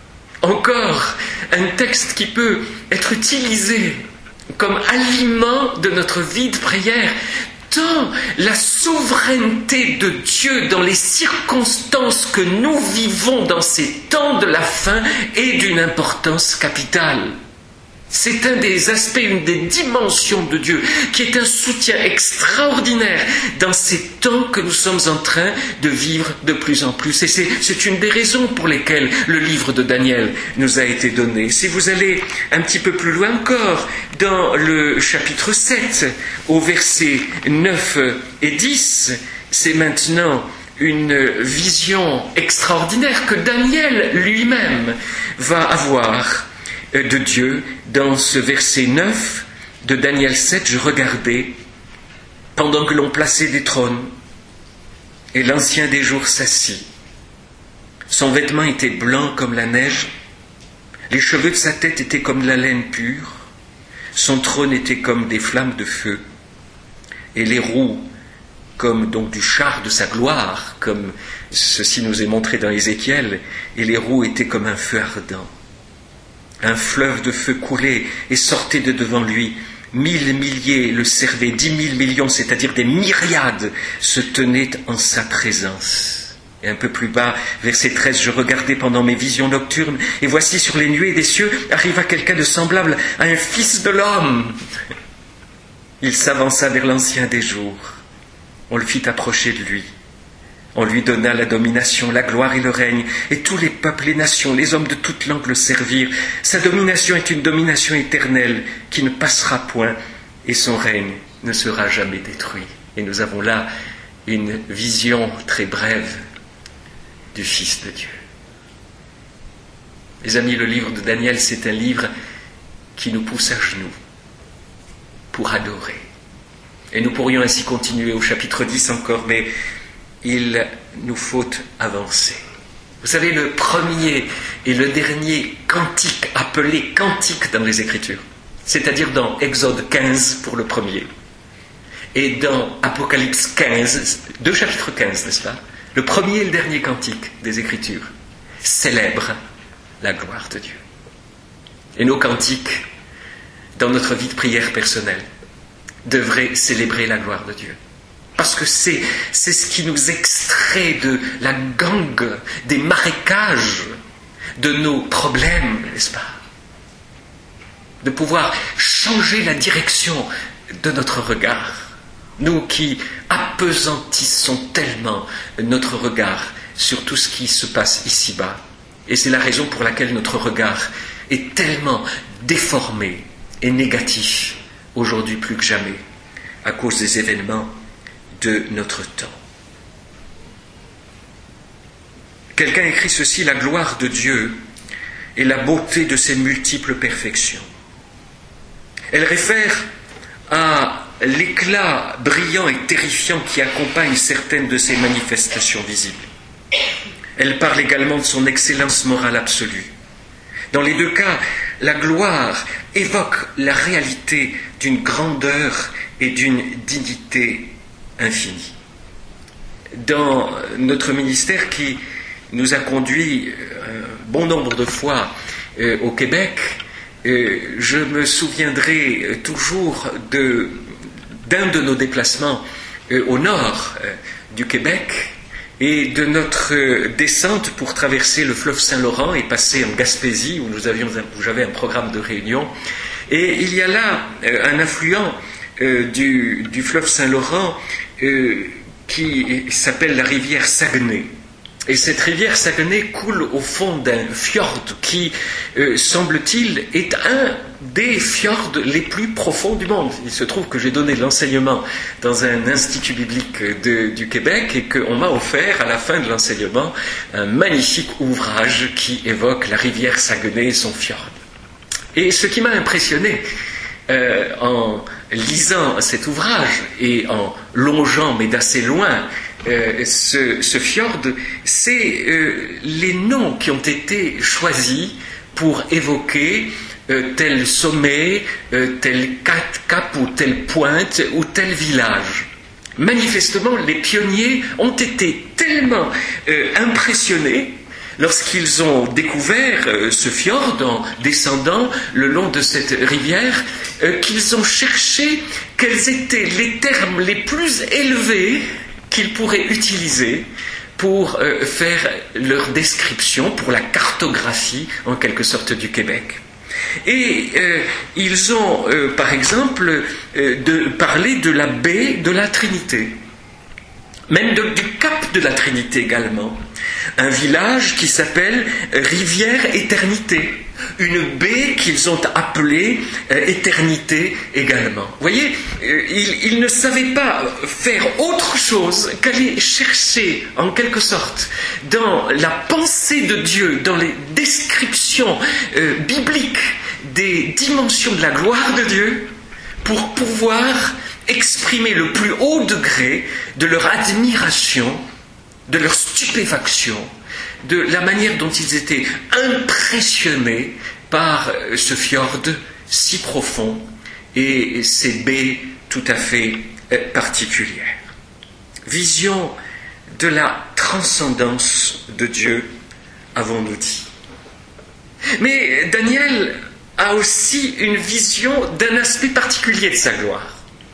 Encore un texte qui peut être utilisé comme aliment de notre vie de prière, tant la souveraineté de Dieu dans les circonstances que nous vivons dans ces temps de la fin est d'une importance capitale. C'est un des aspects, une des dimensions de Dieu, qui est un soutien extraordinaire dans ces temps que nous sommes en train de vivre de plus en plus. Et c'est une des raisons pour lesquelles le livre de Daniel nous a été donné. Si vous allez un petit peu plus loin encore, dans le chapitre 7, au verset 9 et 10, c'est maintenant une vision extraordinaire que Daniel lui-même va avoir de Dieu. Dans ce verset 9 de Daniel 7, je regardais pendant que l'on plaçait des trônes et l'ancien des jours s'assit. Son vêtement était blanc comme la neige, les cheveux de sa tête étaient comme de la laine pure, son trône était comme des flammes de feu et les roues comme donc du char de sa gloire, comme ceci nous est montré dans Ézéchiel, et les roues étaient comme un feu ardent. Un fleuve de feu coulait et sortait de devant lui. 1000 milliers le servaient, 10 000 millions, c'est-à-dire des myriades, se tenaient en sa présence. Et un peu plus bas, verset 13, je regardais pendant mes visions nocturnes, et voici sur les nuées des cieux arriva quelqu'un de semblable à un fils de l'homme. Il s'avança vers l'ancien des jours. On le fit approcher de lui. On lui donna la domination, la gloire et le règne, et tous les peuples, les nations, les hommes de toute langue le servirent. Sa domination est une domination éternelle qui ne passera point, et son règne ne sera jamais détruit. Et nous avons là une vision très brève du Fils de Dieu. Mes amis, le livre de Daniel, c'est un livre qui nous pousse à genoux pour adorer. Et nous pourrions ainsi continuer au chapitre 10 encore, mais il nous faut avancer. Vous savez, le premier et le dernier cantique, appelé cantique dans les Écritures, c'est-à-dire dans Exode 15 pour le premier, et dans Apocalypse 15, 2 chapitres 15, n'est-ce pas? Le premier et le dernier cantique des Écritures célèbrent la gloire de Dieu. Et nos cantiques, dans notre vie de prière personnelle, devraient célébrer la gloire de Dieu. Parce que c'est ce qui nous extrait de la gangue, des marécages de nos problèmes, n'est-ce pas? De pouvoir changer la direction de notre regard. Nous qui appesantissons tellement notre regard sur tout ce qui se passe ici-bas. Et c'est la raison pour laquelle notre regard est tellement déformé et négatif aujourd'hui plus que jamais, à cause des événements de notre temps. Quelqu'un écrit ceci: la gloire de Dieu et la beauté de ses multiples perfections. Elle réfère à l'éclat brillant et terrifiant qui accompagne certaines de ses manifestations visibles. Elle parle également de son excellence morale absolue. Dans les deux cas, la gloire évoque la réalité d'une grandeur et d'une dignité infinie. Dans notre ministère qui nous a conduits un bon nombre de fois au Québec, je me souviendrai toujours d'un de nos déplacements au nord du Québec et de notre descente pour traverser le fleuve Saint-Laurent et passer en Gaspésie où j'avais un programme de réunion. Et il y a là un affluent du fleuve Saint-Laurent qui s'appelle la rivière Saguenay. Et cette rivière Saguenay coule au fond d'un fjord qui, semble-t-il, est un des fjords les plus profonds du monde. Il se trouve que j'ai donné de l'enseignement dans un institut biblique du Québec et qu'on m'a offert à la fin de l'enseignement un magnifique ouvrage qui évoque la rivière Saguenay et son fjord. Et ce qui m'a impressionné en lisant cet ouvrage et en longeant, mais d'assez loin, ce fjord, c'est les noms qui ont été choisis pour évoquer tel sommet, tel cap ou telle pointe ou tel village. Manifestement, les pionniers ont été tellement impressionnés lorsqu'ils ont découvert ce fjord en descendant le long de cette rivière, qu'ils ont cherché quels étaient les termes les plus élevés qu'ils pourraient utiliser pour faire leur description, pour la cartographie en quelque sorte du Québec. Et ils ont par exemple parlé de la baie de la Trinité, même du cap de la Trinité également. Un village qui s'appelle Rivière Éternité, une baie qu'ils ont appelée Éternité également. Vous voyez, ils ne savaient pas faire autre chose qu'aller chercher, en quelque sorte, dans la pensée de Dieu, dans les descriptions bibliques des dimensions de la gloire de Dieu, pour pouvoir exprimer le plus haut degré de leur admiration, de leur stupéfaction, de la manière dont ils étaient impressionnés par ce fjord si profond et ces baies tout à fait particulières. Vision de la transcendance de Dieu, avons-nous dit. Mais Daniel a aussi une vision d'un aspect particulier de sa gloire.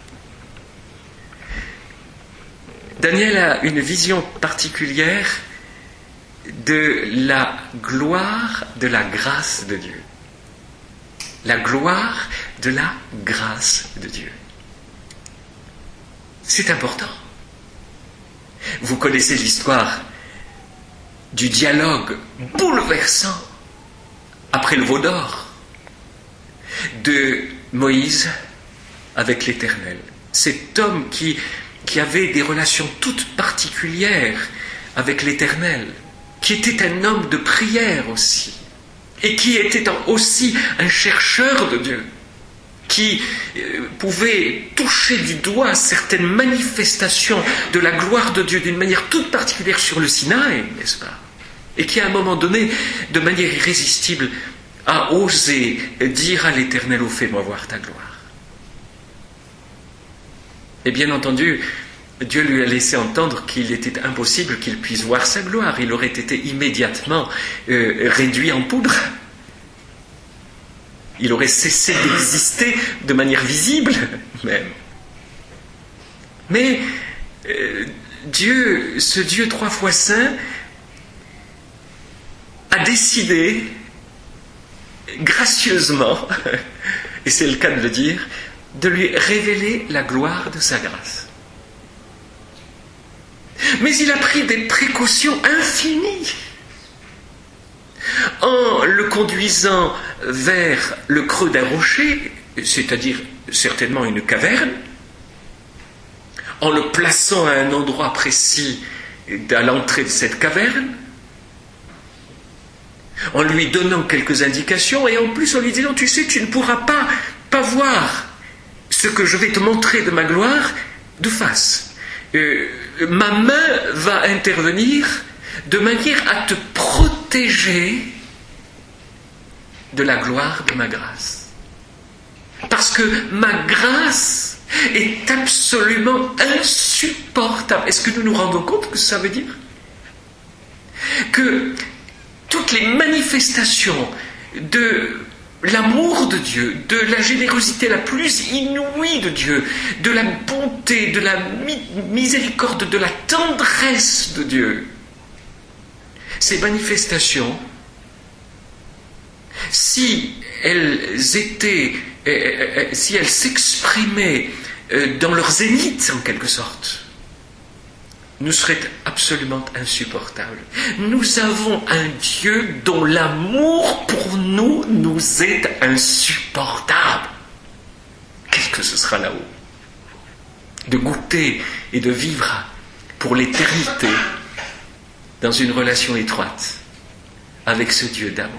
Daniel a une vision particulière de la gloire de la grâce de Dieu. La gloire de la grâce de Dieu. C'est important. Vous connaissez l'histoire du dialogue bouleversant après le veau d'or de Moïse avec l'Éternel. Cet homme qui avait des relations toutes particulières avec l'Éternel, qui était un homme de prière aussi, et qui était aussi un chercheur de Dieu, qui pouvait toucher du doigt certaines manifestations de la gloire de Dieu d'une manière toute particulière sur le Sinaï, n'est-ce pas? Et qui à un moment donné, de manière irrésistible, a osé dire à l'Éternel: « Oh, fais-moi voir ta gloire ». Et bien entendu, Dieu lui a laissé entendre qu'il était impossible qu'il puisse voir sa gloire. Il aurait été immédiatement réduit en poudre. Il aurait cessé d'exister de manière visible même. Mais Dieu, ce Dieu 3 fois saint, a décidé gracieusement, et c'est le cas de le dire, de lui révéler la gloire de sa grâce. Mais il a pris des précautions infinies en le conduisant vers le creux d'un rocher, c'est-à-dire certainement une caverne, en le plaçant à un endroit précis à l'entrée de cette caverne, en lui donnant quelques indications et en plus en lui disant, tu sais, tu ne pourras pas voir ce que je vais te montrer de ma gloire de face. Ma main va intervenir de manière à te protéger de la gloire de ma grâce. Parce que ma grâce est absolument insupportable. Est-ce que nous nous rendons compte que ça veut dire? Que toutes les manifestations de l'amour de Dieu, de la générosité la plus inouïe de Dieu, de la bonté, de la miséricorde, de la tendresse de Dieu, ces manifestations, si elles s'exprimaient dans leur zénith en quelque sorte, nous seraient absolument insupportables. Nous avons un Dieu dont l'amour pour nous est insupportable. Qu'est-ce que ce sera là-haut? De goûter et de vivre pour l'éternité dans une relation étroite avec ce Dieu d'amour.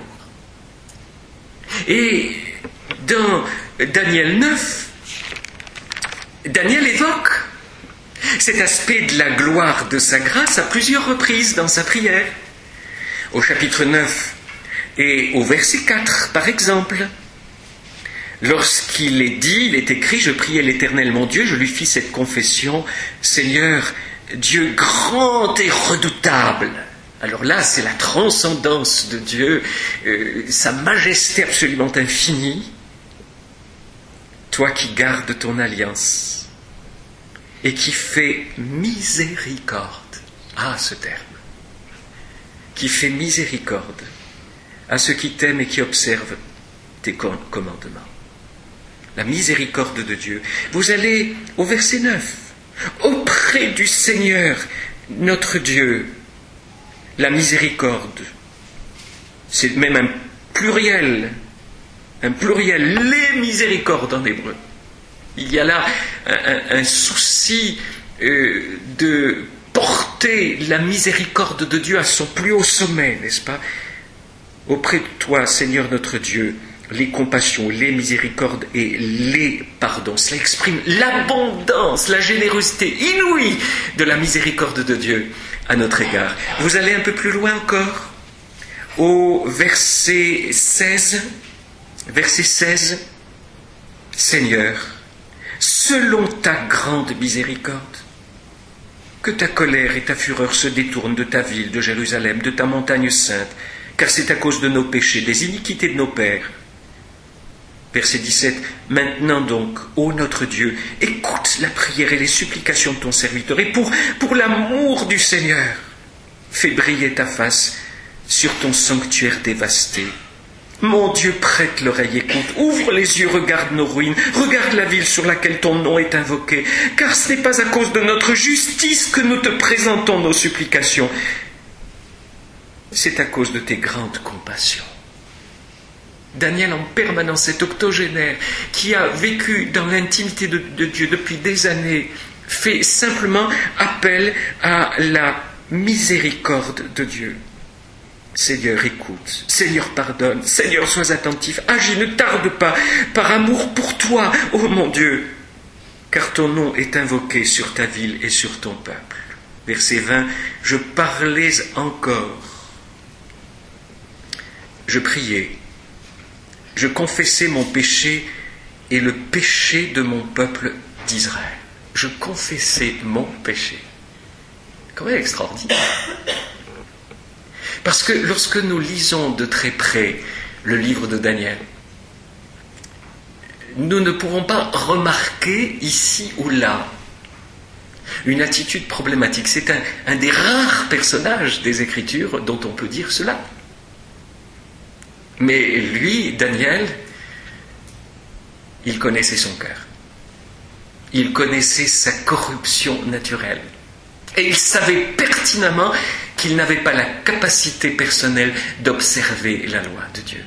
Et dans Daniel 9, Daniel évoque cet aspect de la gloire de sa grâce à plusieurs reprises dans sa prière. Au chapitre 9 et au verset 4, par exemple, lorsqu'il est dit, il est écrit, je priais l'Éternel mon Dieu, je lui fis cette confession, Seigneur, Dieu grand et redoutable. Alors là, c'est la transcendance de Dieu, sa majesté absolument infinie, toi qui gardes ton alliance et qui fait miséricorde. Ah, ce terme. Qui fait miséricorde à ceux qui t'aiment et qui observent tes commandements. La miséricorde de Dieu. Vous allez au verset 9. Auprès du Seigneur, notre Dieu, la miséricorde. C'est même un pluriel, les miséricordes en hébreu. Il y a là un souci de porter la miséricorde de Dieu à son plus haut sommet, n'est-ce pas? Auprès de toi, Seigneur notre Dieu, les compassions, les miséricordes et les pardons. Cela exprime l'abondance, la générosité inouïe de la miséricorde de Dieu à notre égard. Vous allez un peu plus loin encore, au verset 16. Verset 16. Seigneur, selon ta grande miséricorde, que ta colère et ta fureur se détournent de ta ville, de Jérusalem, de ta montagne sainte, car c'est à cause de nos péchés, des iniquités de nos pères. Verset 17. Maintenant donc, ô notre Dieu, écoute la prière et les supplications de ton serviteur, et pour l'amour du Seigneur, fais briller ta face sur ton sanctuaire dévasté. Mon Dieu, prête l'oreille, écoute, ouvre les yeux, regarde nos ruines, regarde la ville sur laquelle ton nom est invoqué, car ce n'est pas à cause de notre justice que nous te présentons nos supplications, c'est à cause de tes grandes compassions. Daniel, en permanence, cet octogénaire qui a vécu dans l'intimité de Dieu depuis des années, fait simplement appel à la miséricorde de Dieu. Seigneur, écoute. Seigneur, pardonne. Seigneur, sois attentif. Agis, ne tarde pas, par amour pour toi, ô mon Dieu, car ton nom est invoqué sur ta ville et sur ton peuple. Verset 20. Je parlais encore. Je priais. Je confessais mon péché et le péché de mon peuple d'Israël. Je confessais mon péché. Quand même extraordinaire. Parce que lorsque nous lisons de très près le livre de Daniel, nous ne pourrons pas remarquer ici ou là une attitude problématique. C'est un des rares personnages des Écritures dont on peut dire cela. Mais lui, Daniel, il connaissait son cœur. il connaissait sa corruption naturelle. Et il savait pertinemment qu'il n'avait pas la capacité personnelle d'observer la loi de Dieu.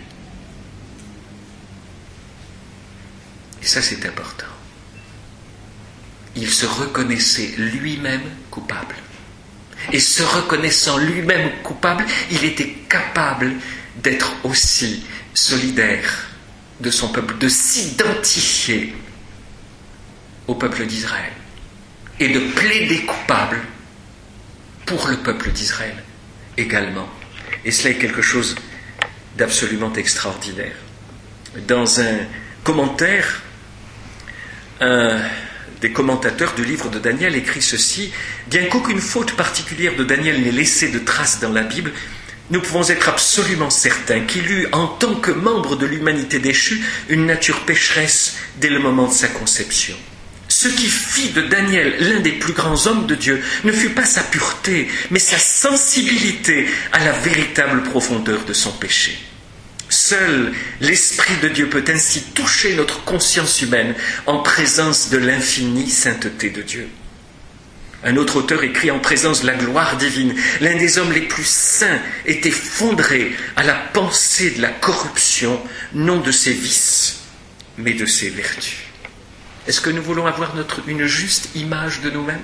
Et ça, c'est important. Il se reconnaissait lui-même coupable. Et se reconnaissant lui-même coupable, il était capable d'être aussi solidaire de son peuple, de s'identifier au peuple d'Israël et de plaider coupable pour le peuple d'Israël également. Et cela est quelque chose d'absolument extraordinaire. Dans un commentaire, un des commentateurs du livre de Daniel écrit ceci: bien qu'aucune faute particulière de Daniel n'ait laissé de traces dans la Bible, nous pouvons être absolument certains qu'il eut, en tant que membre de l'humanité déchue, une nature pécheresse dès le moment de sa conception. Ce qui fit de Daniel l'un des plus grands hommes de Dieu ne fut pas sa pureté, mais sa sensibilité à la véritable profondeur de son péché. Seul l'Esprit de Dieu peut ainsi toucher notre conscience humaine en présence de l'infinie sainteté de Dieu. Un autre auteur écrit: en présence de la gloire divine, l'un des hommes les plus saints est effondré à la pensée de la corruption, non de ses vices, mais de ses vertus. Est-ce que nous voulons avoir une juste image de nous-mêmes?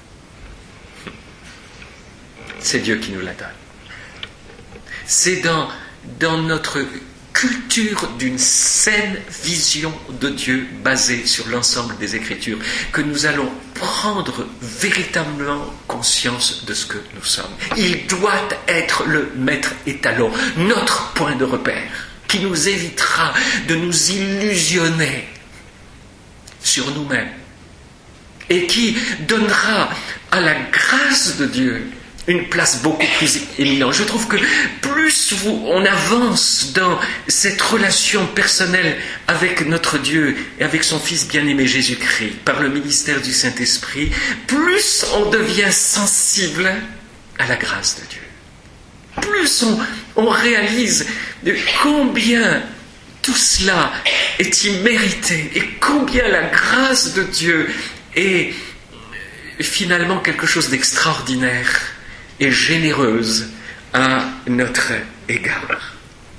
C'est Dieu qui nous la donne. C'est dans notre culture d'une saine vision de Dieu basée sur l'ensemble des Écritures que nous allons prendre véritablement conscience de ce que nous sommes. Il doit être le maître étalon, notre point de repère, qui nous évitera de nous illusionner sur nous-mêmes et qui donnera à la grâce de Dieu une place beaucoup plus éminente. Je trouve que plus on avance dans cette relation personnelle avec notre Dieu et avec son Fils bien-aimé Jésus-Christ par le ministère du Saint-Esprit, plus on devient sensible à la grâce de Dieu. Plus on réalise combien tout cela est immérité et combien la grâce de Dieu est finalement quelque chose d'extraordinaire et généreuse à notre égard.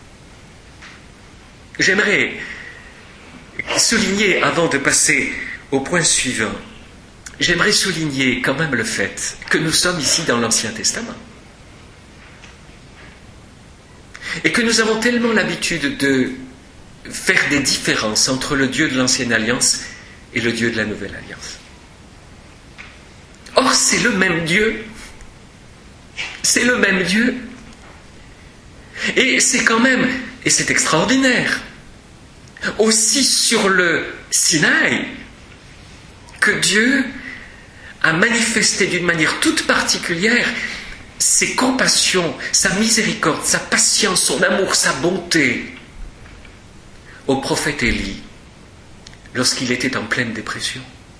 J'aimerais souligner, avant de passer au point suivant, j'aimerais souligner quand même le fait que nous sommes ici dans l'Ancien Testament. Et que nous avons tellement l'habitude de faire des différences entre le Dieu de l'Ancienne Alliance et le Dieu de la Nouvelle Alliance. Or, c'est le même Dieu. C'est le même Dieu. Et c'est quand même, et c'est extraordinaire, aussi sur le Sinaï, que Dieu a manifesté d'une manière toute particulière ses compassions, sa miséricorde, sa patience, son amour, sa bonté au prophète Élie lorsqu'il était en pleine dépression,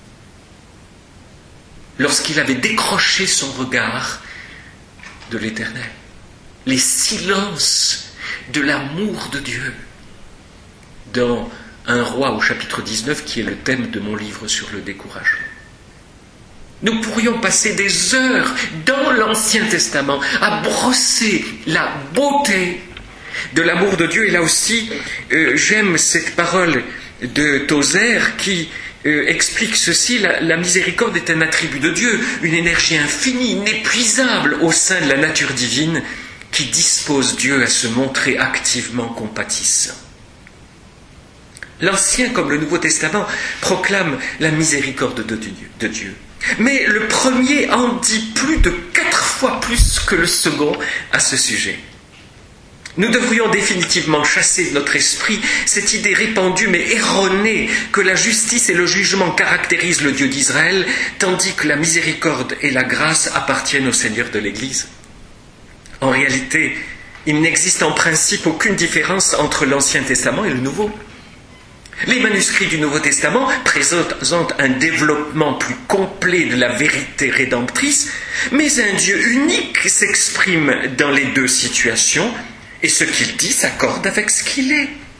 lorsqu'il avait décroché son regard de l'Éternel, les silences de l'amour de Dieu dans un roi au chapitre 19 qui est le thème de mon livre sur le découragement. Nous pourrions passer des heures dans l'Ancien Testament à brosser la beauté de l'amour de Dieu. Et là aussi, j'aime cette parole de Tozer qui explique ceci: la miséricorde est un attribut de Dieu, une énergie infinie, inépuisable au sein de la nature divine qui dispose Dieu à se montrer activement compatissant. L'Ancien comme le Nouveau Testament proclament la miséricorde de Dieu. Mais le premier en dit plus de 4 fois plus que le second à ce sujet. Nous devrions définitivement chasser de notre esprit cette idée répandue mais erronée que la justice et le jugement caractérisent le Dieu d'Israël, tandis que la miséricorde et la grâce appartiennent au Seigneur de l'Église. En réalité, il n'existe en principe aucune différence entre l'Ancien Testament et le Nouveau. Les manuscrits du Nouveau Testament présentent un développement plus complet de la vérité rédemptrice, mais un Dieu unique s'exprime dans les deux situations, et ce qu'il dit s'accorde avec ce qu'il est.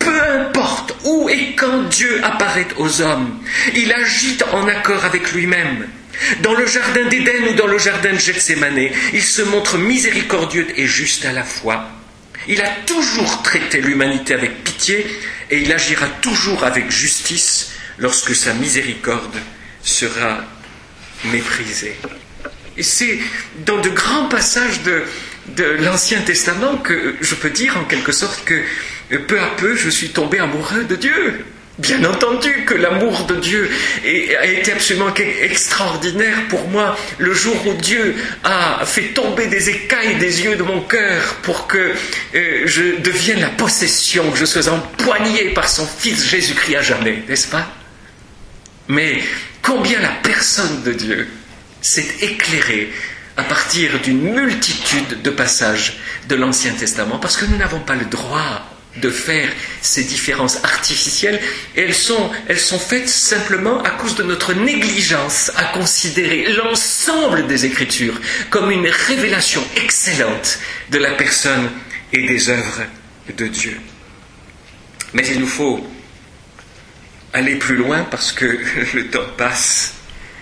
peu importe où et quand Dieu apparaît aux hommes, il agit en accord avec lui-même. Dans le jardin d'Éden ou dans le jardin de Gethsémane, il se montre miséricordieux et juste à la fois. Il a toujours traité l'humanité avec pitié et il agira toujours avec justice lorsque sa miséricorde sera méprisée. Et c'est dans de grands passages de l'Ancien Testament que je peux dire en quelque sorte que peu à peu je suis tombé amoureux de Dieu. Bien entendu que l'amour de Dieu a été absolument extraordinaire pour moi le jour où Dieu a fait tomber des écailles des yeux de mon cœur pour que je devienne la possession, que je sois empoigné par son Fils Jésus-Christ à jamais, n'est-ce pas? Mais combien la personne de Dieu s'est éclairée à partir d'une multitude de passages de l'Ancien Testament, parce que nous n'avons pas le droit de faire ces différences artificielles, et elles sont faites simplement à cause de notre négligence à considérer l'ensemble des Écritures comme une révélation excellente de la personne et des œuvres de Dieu. Mais il nous faut aller plus loin parce que le temps passe.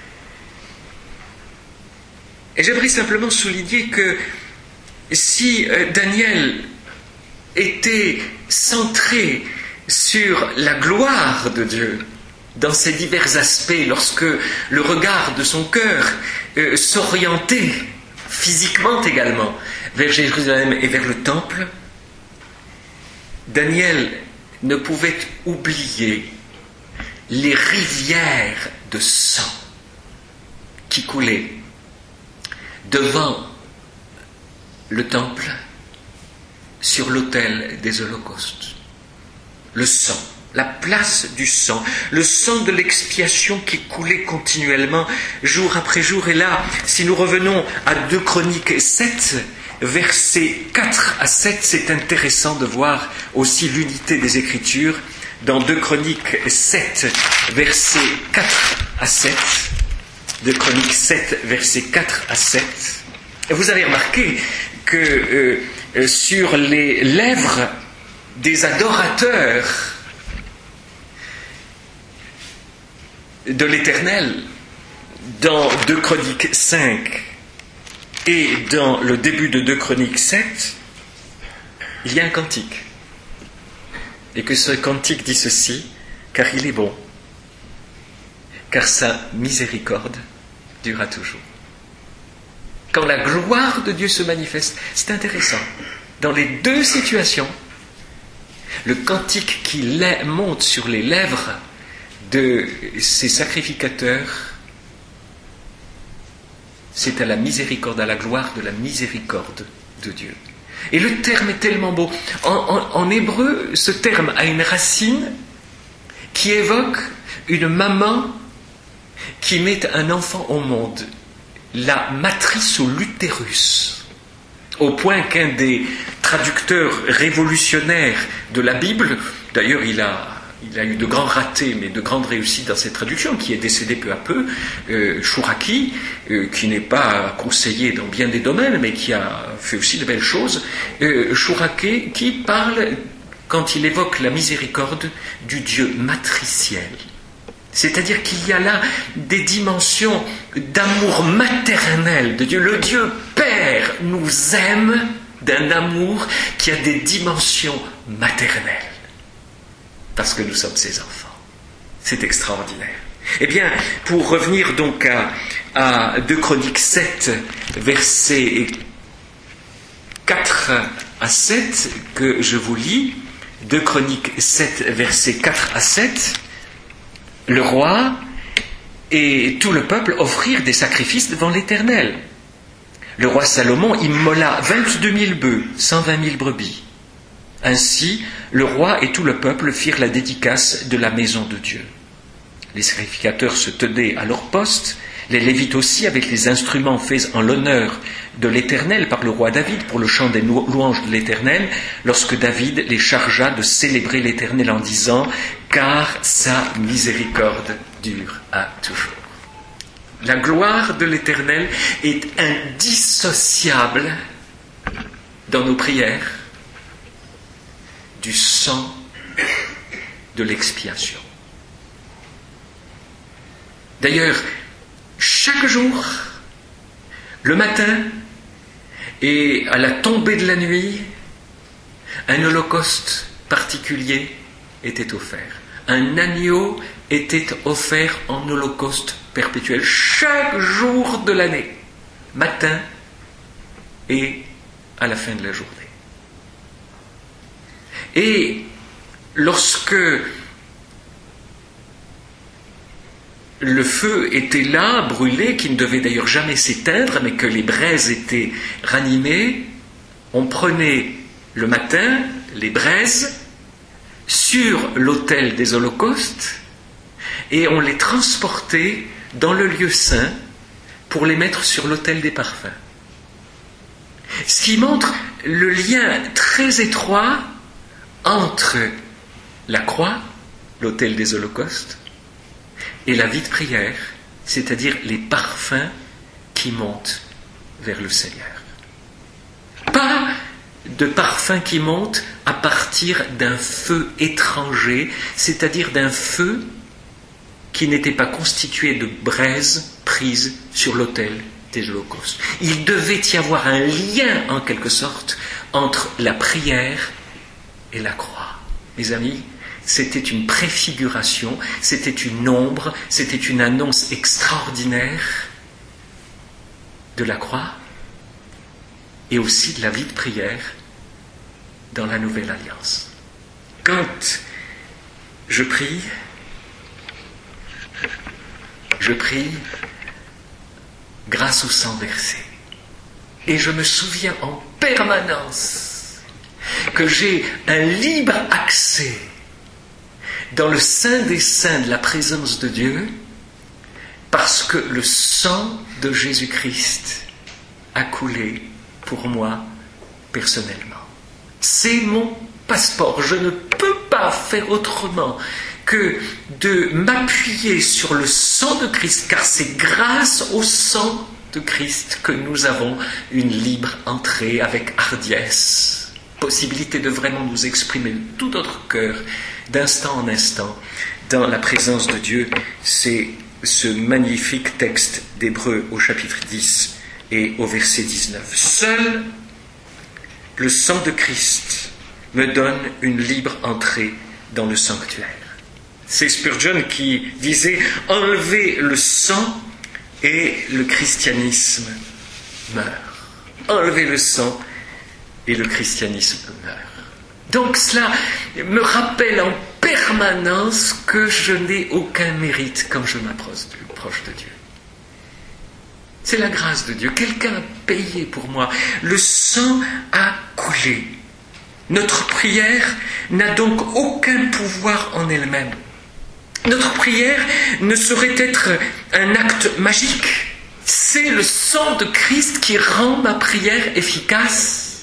Et j'aimerais simplement souligner que si Daniel était centré sur la gloire de Dieu dans ses divers aspects, lorsque le regard de son cœur s'orientait physiquement également vers Jérusalem et vers le temple, Daniel ne pouvait oublier les rivières de sang qui coulaient devant le temple sur l'autel des holocaustes. Le sang, la place du sang, le sang de l'expiation qui coulait continuellement, jour après jour. Et là, si nous revenons à 2 Chroniques 7, versets 4 à 7, c'est intéressant de voir aussi l'unité des Écritures. Dans 2 Chroniques 7, versets 4 à 7, 2 Chroniques 7, versets 4 à 7, vous avez remarqué que sur les lèvres des adorateurs de l'Éternel, dans 2 Chroniques 5 et dans le début de 2 Chroniques 7, il y a un cantique. Et que ce cantique dit ceci: car il est bon, car sa miséricorde durera toujours. Quand la gloire de Dieu se manifeste, c'est intéressant. Dans les 2 situations, le cantique qui monte sur les lèvres de ces sacrificateurs, c'est à la miséricorde, à la gloire de la miséricorde de Dieu. Et le terme est tellement beau. En hébreu, ce terme a une racine qui évoque une maman qui met un enfant au monde, la matrice ou l'utérus, au point qu'un des traducteurs révolutionnaires de la Bible, d'ailleurs il a eu de grands ratés mais de grandes réussites dans cette traduction, qui est décédé peu à peu, Chouraki, qui n'est pas conseillé dans bien des domaines mais qui a fait aussi de belles choses, Chouraki qui parle, quand il évoque la miséricorde, du Dieu matriciel. C'est-à-dire qu'il y a là des dimensions d'amour maternel de Dieu. Le Dieu Père nous aime d'un amour qui a des dimensions maternelles, parce que nous sommes ses enfants. C'est extraordinaire. Eh bien, pour revenir donc à 2 Chroniques 7, versets 4 à 7, que je vous lis, 2 Chroniques 7, versets 4 à 7, le roi et tout le peuple offrirent des sacrifices devant l'Éternel. Le roi Salomon immola 22 000 bœufs, 120 000 brebis. Ainsi, le roi et tout le peuple firent la dédicace de la maison de Dieu. Les sacrificateurs se tenaient à leur poste, les Lévites aussi, avec les instruments faits en l'honneur de l'Éternel par le roi David pour le chant des louanges de l'Éternel, lorsque David les chargea de célébrer l'Éternel en disant « Car sa miséricorde dure à toujours ». La gloire de l'Éternel est indissociable dans nos prières du sang de l'expiation. D'ailleurs, chaque jour, le matin et à la tombée de la nuit, un holocauste particulier était offert. Un agneau était offert en holocauste perpétuel chaque jour de l'année, matin et à la fin de la journée. Et lorsque le feu était là, brûlé, qui ne devait d'ailleurs jamais s'éteindre, mais que les braises étaient ranimées, on prenait le matin les braises sur l'autel des holocaustes et on les transportait dans le lieu saint pour les mettre sur l'autel des parfums. Ce qui montre le lien très étroit entre la croix, l'autel des holocaustes, et la vie de prière, c'est-à-dire les parfums qui montent vers le Seigneur. Pas de parfums qui montent à partir d'un feu étranger, c'est-à-dire d'un feu qui n'était pas constitué de braises prises sur l'autel des holocaustes. Il devait y avoir un lien, en quelque sorte, entre la prière et la croix. Mes amis, c'était une préfiguration, c'était une ombre, c'était une annonce extraordinaire de la croix et aussi de la vie de prière dans la Nouvelle Alliance. Quand je prie grâce au sang versé. Et je me souviens en permanence que j'ai un libre accès dans le Saint des Saints de la présence de Dieu parce que le sang de Jésus-Christ a coulé pour moi personnellement. C'est mon passeport. Je ne peux pas faire autrement que de m'appuyer sur le sang de Christ, car c'est grâce au sang de Christ que nous avons une libre entrée avec hardiesse, possibilité de vraiment nous exprimer de tout notre cœur, d'instant en instant, dans la présence de Dieu. C'est ce magnifique texte d'Hébreux au chapitre 10 et au verset 19. Seul le sang de Christ me donne une libre entrée dans le sanctuaire. C'est Spurgeon qui disait « Enlevez le sang et le christianisme meurt. » Enlevez le sang et le christianisme meurt. Donc cela me rappelle en permanence que je n'ai aucun mérite quand je m'approche de Dieu. C'est la grâce de Dieu. Quelqu'un a payé pour moi. Le sang a coulé. Notre prière n'a donc aucun pouvoir en elle-même. Notre prière ne saurait être un acte magique. C'est le sang de Christ qui rend ma prière efficace.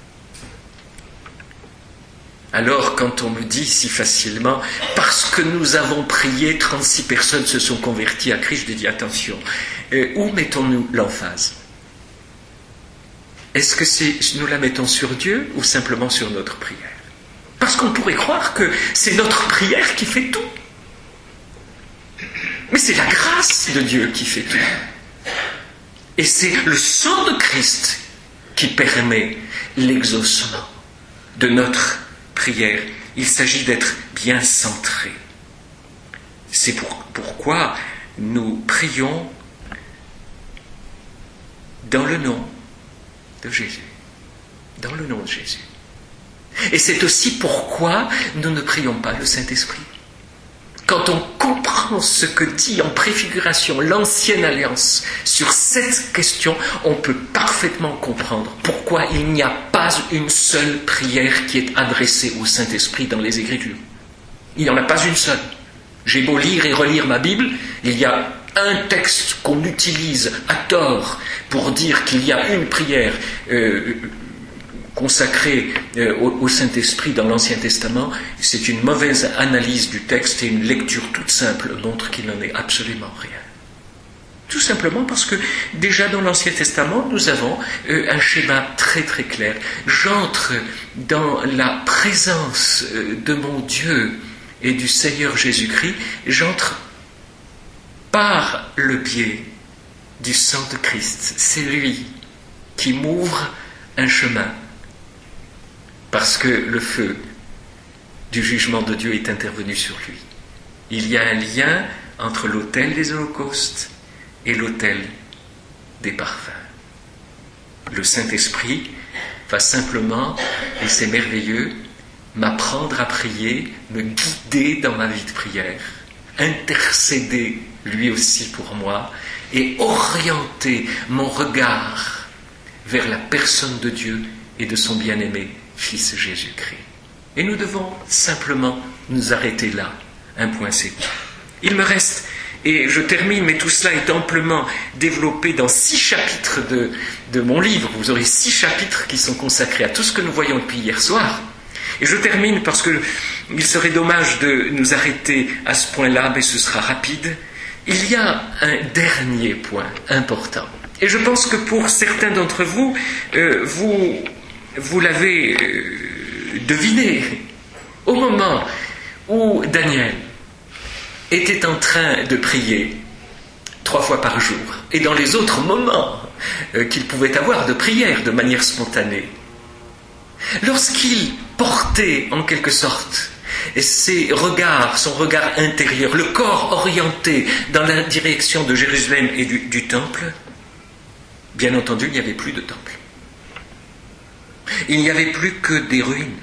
Alors, quand on me dit si facilement, parce que nous avons prié, 36 personnes se sont converties à Christ, je dis attention, où mettons-nous l'emphase ? Est-ce que nous la mettons sur Dieu ou simplement sur notre prière ? Parce qu'on pourrait croire que c'est notre prière qui fait tout. Mais c'est la grâce de Dieu qui fait tout. Et c'est le sang de Christ qui permet l'exaucement de notre prière. Il s'agit d'être bien centré. C'est pourquoi nous prions dans le nom de Jésus. Dans le nom de Jésus. Et c'est aussi pourquoi nous ne prions pas le Saint-Esprit. Quand on comprend ce que dit en préfiguration l'Ancienne Alliance sur cette question, on peut parfaitement comprendre pourquoi il n'y a pas une seule prière qui est adressée au Saint-Esprit dans les Écritures. Il n'y en a pas une seule. J'ai beau lire et relire ma Bible, il y a un texte qu'on utilise à tort pour dire qu'il y a une prière consacré au Saint-Esprit dans l'Ancien Testament. C'est une mauvaise analyse du texte et une lecture toute simple montre qu'il n'en est absolument rien. Tout simplement parce que déjà dans l'Ancien Testament, nous avons un schéma très très clair. J'entre dans la présence de mon Dieu et du Seigneur Jésus-Christ, j'entre par le biais du sang de Christ. C'est lui qui m'ouvre un chemin, parce que le feu du jugement de Dieu est intervenu sur lui. Il y a un lien entre l'autel des holocaustes et l'autel des parfums. Le Saint-Esprit va simplement, et c'est merveilleux, m'apprendre à prier, me guider dans ma vie de prière, intercéder lui aussi pour moi et orienter mon regard vers la personne de Dieu et de son bien-aimé Fils Jésus-Christ. Et nous devons simplement nous arrêter là, un point c'est tout. Il me reste, et je termine, mais tout cela est amplement développé dans 6 chapitres de mon livre. Vous aurez 6 chapitres qui sont consacrés à tout ce que nous voyons depuis hier soir. Et je termine parce qu'il serait dommage de nous arrêter à ce point-là, mais ce sera rapide. Il y a un dernier point important. Et je pense que pour certains d'entre vous, vous l'avez deviné. Au moment où Daniel était en train de prier 3 fois par jour, et dans les autres moments qu'il pouvait avoir de prière de manière spontanée, lorsqu'il portait en quelque sorte ses regards, son regard intérieur, le corps orienté dans la direction de Jérusalem et du temple, bien entendu, il n'y avait plus de temple. Il n'y avait plus que des ruines.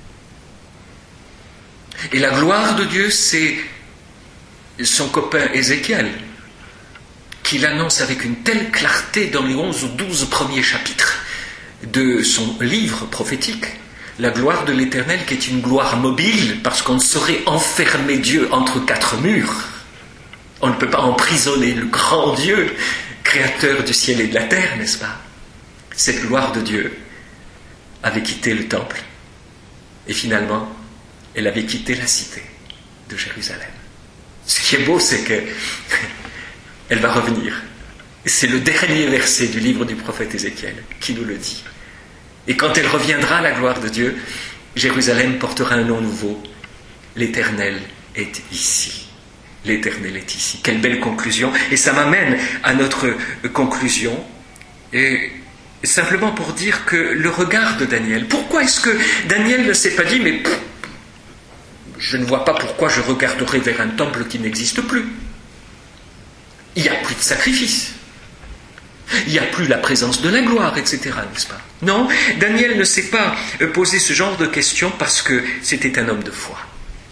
Et la gloire de Dieu, c'est son copain Ézéchiel, qui l'annonce avec une telle clarté dans les 11 ou 12 premiers chapitres de son livre prophétique. La gloire de l'Éternel, qui est une gloire mobile, parce qu'on ne saurait enfermer Dieu entre 4 murs. On ne peut pas emprisonner le grand Dieu, créateur du ciel et de la terre, n'est-ce pas? Cette gloire de Dieu avait quitté le temple, et finalement, elle avait quitté la cité de Jérusalem. Ce qui est beau, c'est qu'elle va revenir. C'est le dernier verset du livre du prophète Ézéchiel qui nous le dit. Et quand elle reviendra, la gloire de Dieu, Jérusalem portera un nom nouveau. L'Éternel est ici. L'Éternel est ici. Quelle belle conclusion. Et ça m'amène à notre conclusion. Et simplement pour dire que le regard de Daniel, pourquoi est-ce que Daniel ne s'est pas dit, mais je ne vois pas pourquoi je regarderai vers un temple qui n'existe plus. Il n'y a plus de sacrifice. Il n'y a plus la présence de la gloire, etc., n'est-ce pas? Non, Daniel ne s'est pas posé ce genre de questions parce que c'était un homme de foi.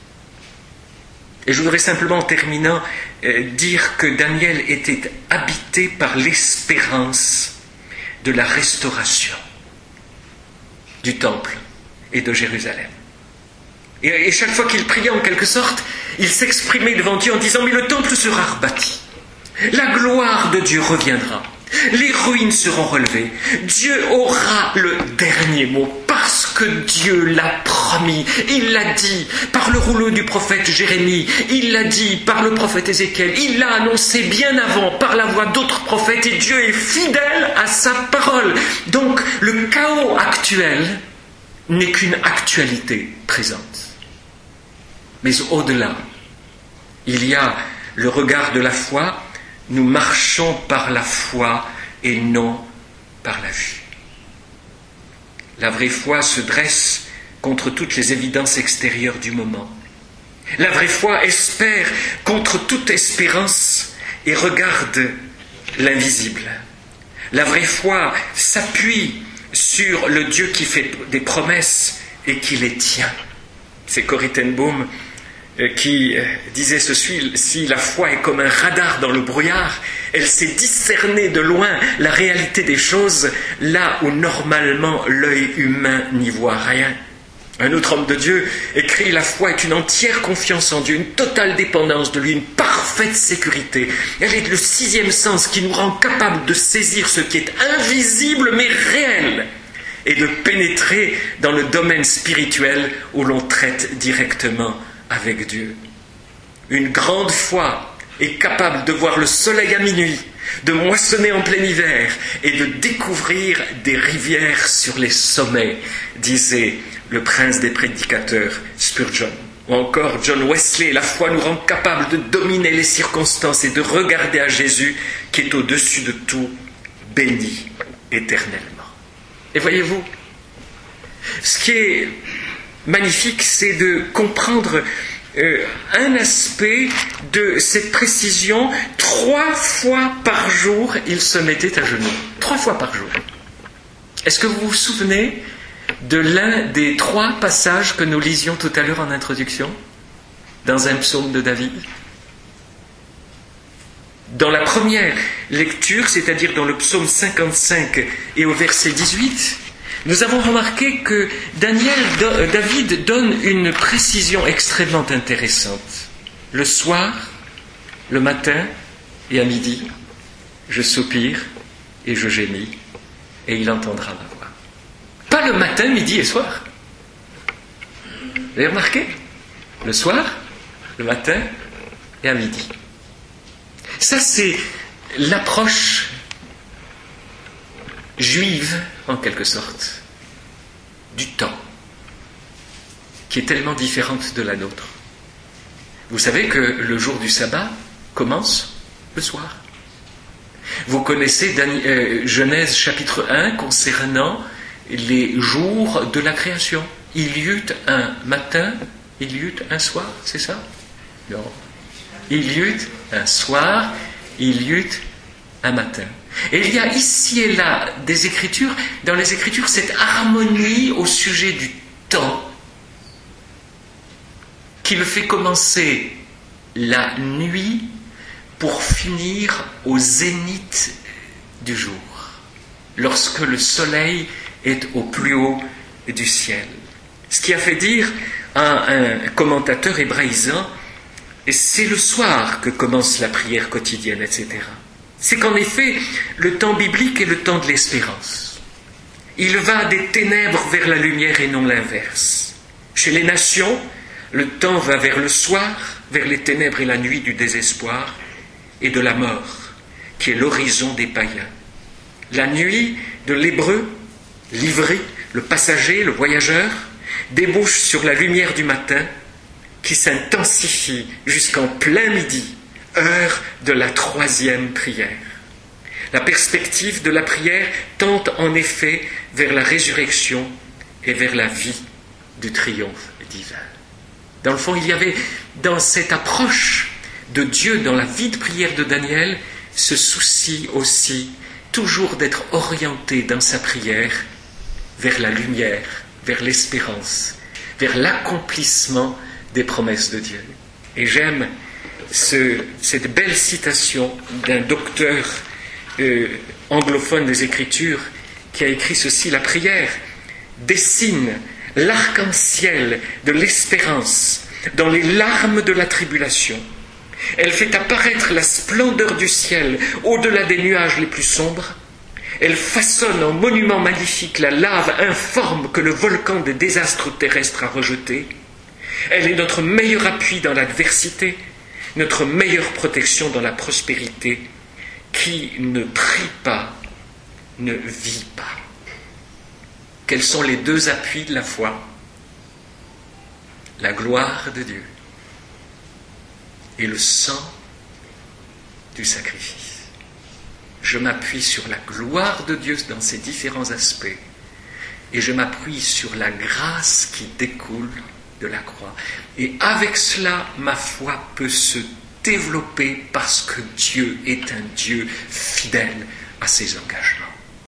Et je voudrais simplement, en terminant, dire que Daniel était habité par l'espérance de la restauration du temple et de Jérusalem. Et chaque fois qu'il priait, en quelque sorte, il s'exprimait devant Dieu en disant « Mais le temple sera rebâti, la gloire de Dieu reviendra. Les ruines seront relevées. Dieu aura le dernier mot parce que Dieu l'a promis. Il l'a dit par le rouleau du prophète Jérémie. Il l'a dit par le prophète Ézéchiel. Il l'a annoncé bien avant par la voix d'autres prophètes. Et Dieu est fidèle à sa parole. Donc le chaos actuel n'est qu'une actualité présente. Mais au-delà, il y a le regard de la foi. Nous marchons par la foi et non par la vue. La vraie foi se dresse contre toutes les évidences extérieures du moment. La vraie foi espère contre toute espérance et regarde l'invisible. La vraie foi s'appuie sur le Dieu qui fait des promesses et qui les tient. C'est Corrie ten Boom qui disait ceci: si la foi est comme un radar dans le brouillard, elle sait discerner de loin la réalité des choses là où normalement l'œil humain n'y voit rien. Un autre homme de Dieu écrit: la foi est une entière confiance en Dieu, une totale dépendance de lui, une parfaite sécurité. Elle est le 6e sens qui nous rend capable de saisir ce qui est invisible mais réel et de pénétrer dans le domaine spirituel où l'on traite directement avec Dieu. Une grande foi est capable de voir le soleil à minuit, de moissonner en plein hiver et de découvrir des rivières sur les sommets, disait le prince des prédicateurs Spurgeon. Ou encore John Wesley, la foi nous rend capables de dominer les circonstances et de regarder à Jésus qui est au-dessus de tout, béni éternellement. Et voyez-vous, ce qui est magnifique, c'est de comprendre un aspect de cette précision. 3 fois par jour, il se mettait à genoux. 3 fois par jour. Est-ce que vous vous souvenez de l'un des 3 passages que nous lisions tout à l'heure en introduction, dans un psaume de David? Dans la première lecture, c'est-à-dire dans le psaume 55 et au verset 18, nous avons remarqué que David donne une précision extrêmement intéressante. Le soir, le matin et à midi, je soupire et je gémis, et il entendra ma voix. Pas le matin, midi et soir. Vous avez remarqué? Le soir, le matin et à midi. Ça, c'est l'approche juive, en quelque sorte, du temps, qui est tellement différente de la nôtre. Vous savez que le jour du sabbat commence le soir. Vous connaissez Genèse chapitre 1 concernant les jours de la création. Il y eut un matin, il y eut un soir, c'est ça? Non. Il y eut un soir, il y eut un matin. Et il y a ici et là dans les Écritures, cette harmonie au sujet du temps qui le fait commencer la nuit pour finir au zénith du jour, lorsque le soleil est au plus haut du ciel. Ce qui a fait dire à un commentateur hébraïsant, c'est le soir que commence la prière quotidienne, etc. C'est qu'en effet, le temps biblique est le temps de l'espérance. Il va des ténèbres vers la lumière et non l'inverse. Chez les nations, le temps va vers le soir, vers les ténèbres et la nuit du désespoir et de la mort, qui est l'horizon des païens. La nuit de l'hébreu, l'ivri, le passager, le voyageur, débouche sur la lumière du matin, qui s'intensifie jusqu'en plein midi, heure de la 3e prière. La perspective de la prière tente en effet vers la résurrection et vers la vie du triomphe divin. Dans le fond, il y avait dans cette approche de Dieu, dans la vie de prière de Daniel, ce souci aussi toujours d'être orienté dans sa prière vers la lumière, vers l'espérance, vers l'accomplissement des promesses de Dieu. Et j'aime cette belle citation d'un docteur anglophone des Écritures qui a écrit ceci: la prière dessine l'arc-en-ciel de l'espérance dans les larmes de la tribulation. Elle fait apparaître la splendeur du ciel au-delà des nuages les plus sombres. Elle façonne en monument magnifique la lave informe que le volcan des désastres terrestres a rejeté. Elle est notre meilleur appui dans l'adversité, notre meilleure protection dans la prospérité. Qui ne prie pas, ne vit pas. Quels sont les 2 appuis de la foi? La gloire de Dieu et le sang du sacrifice. Je m'appuie sur la gloire de Dieu dans ses différents aspects et je m'appuie sur la grâce qui découle de la croix. Et avec cela, ma foi peut se développer parce que Dieu est un Dieu fidèle à ses engagements.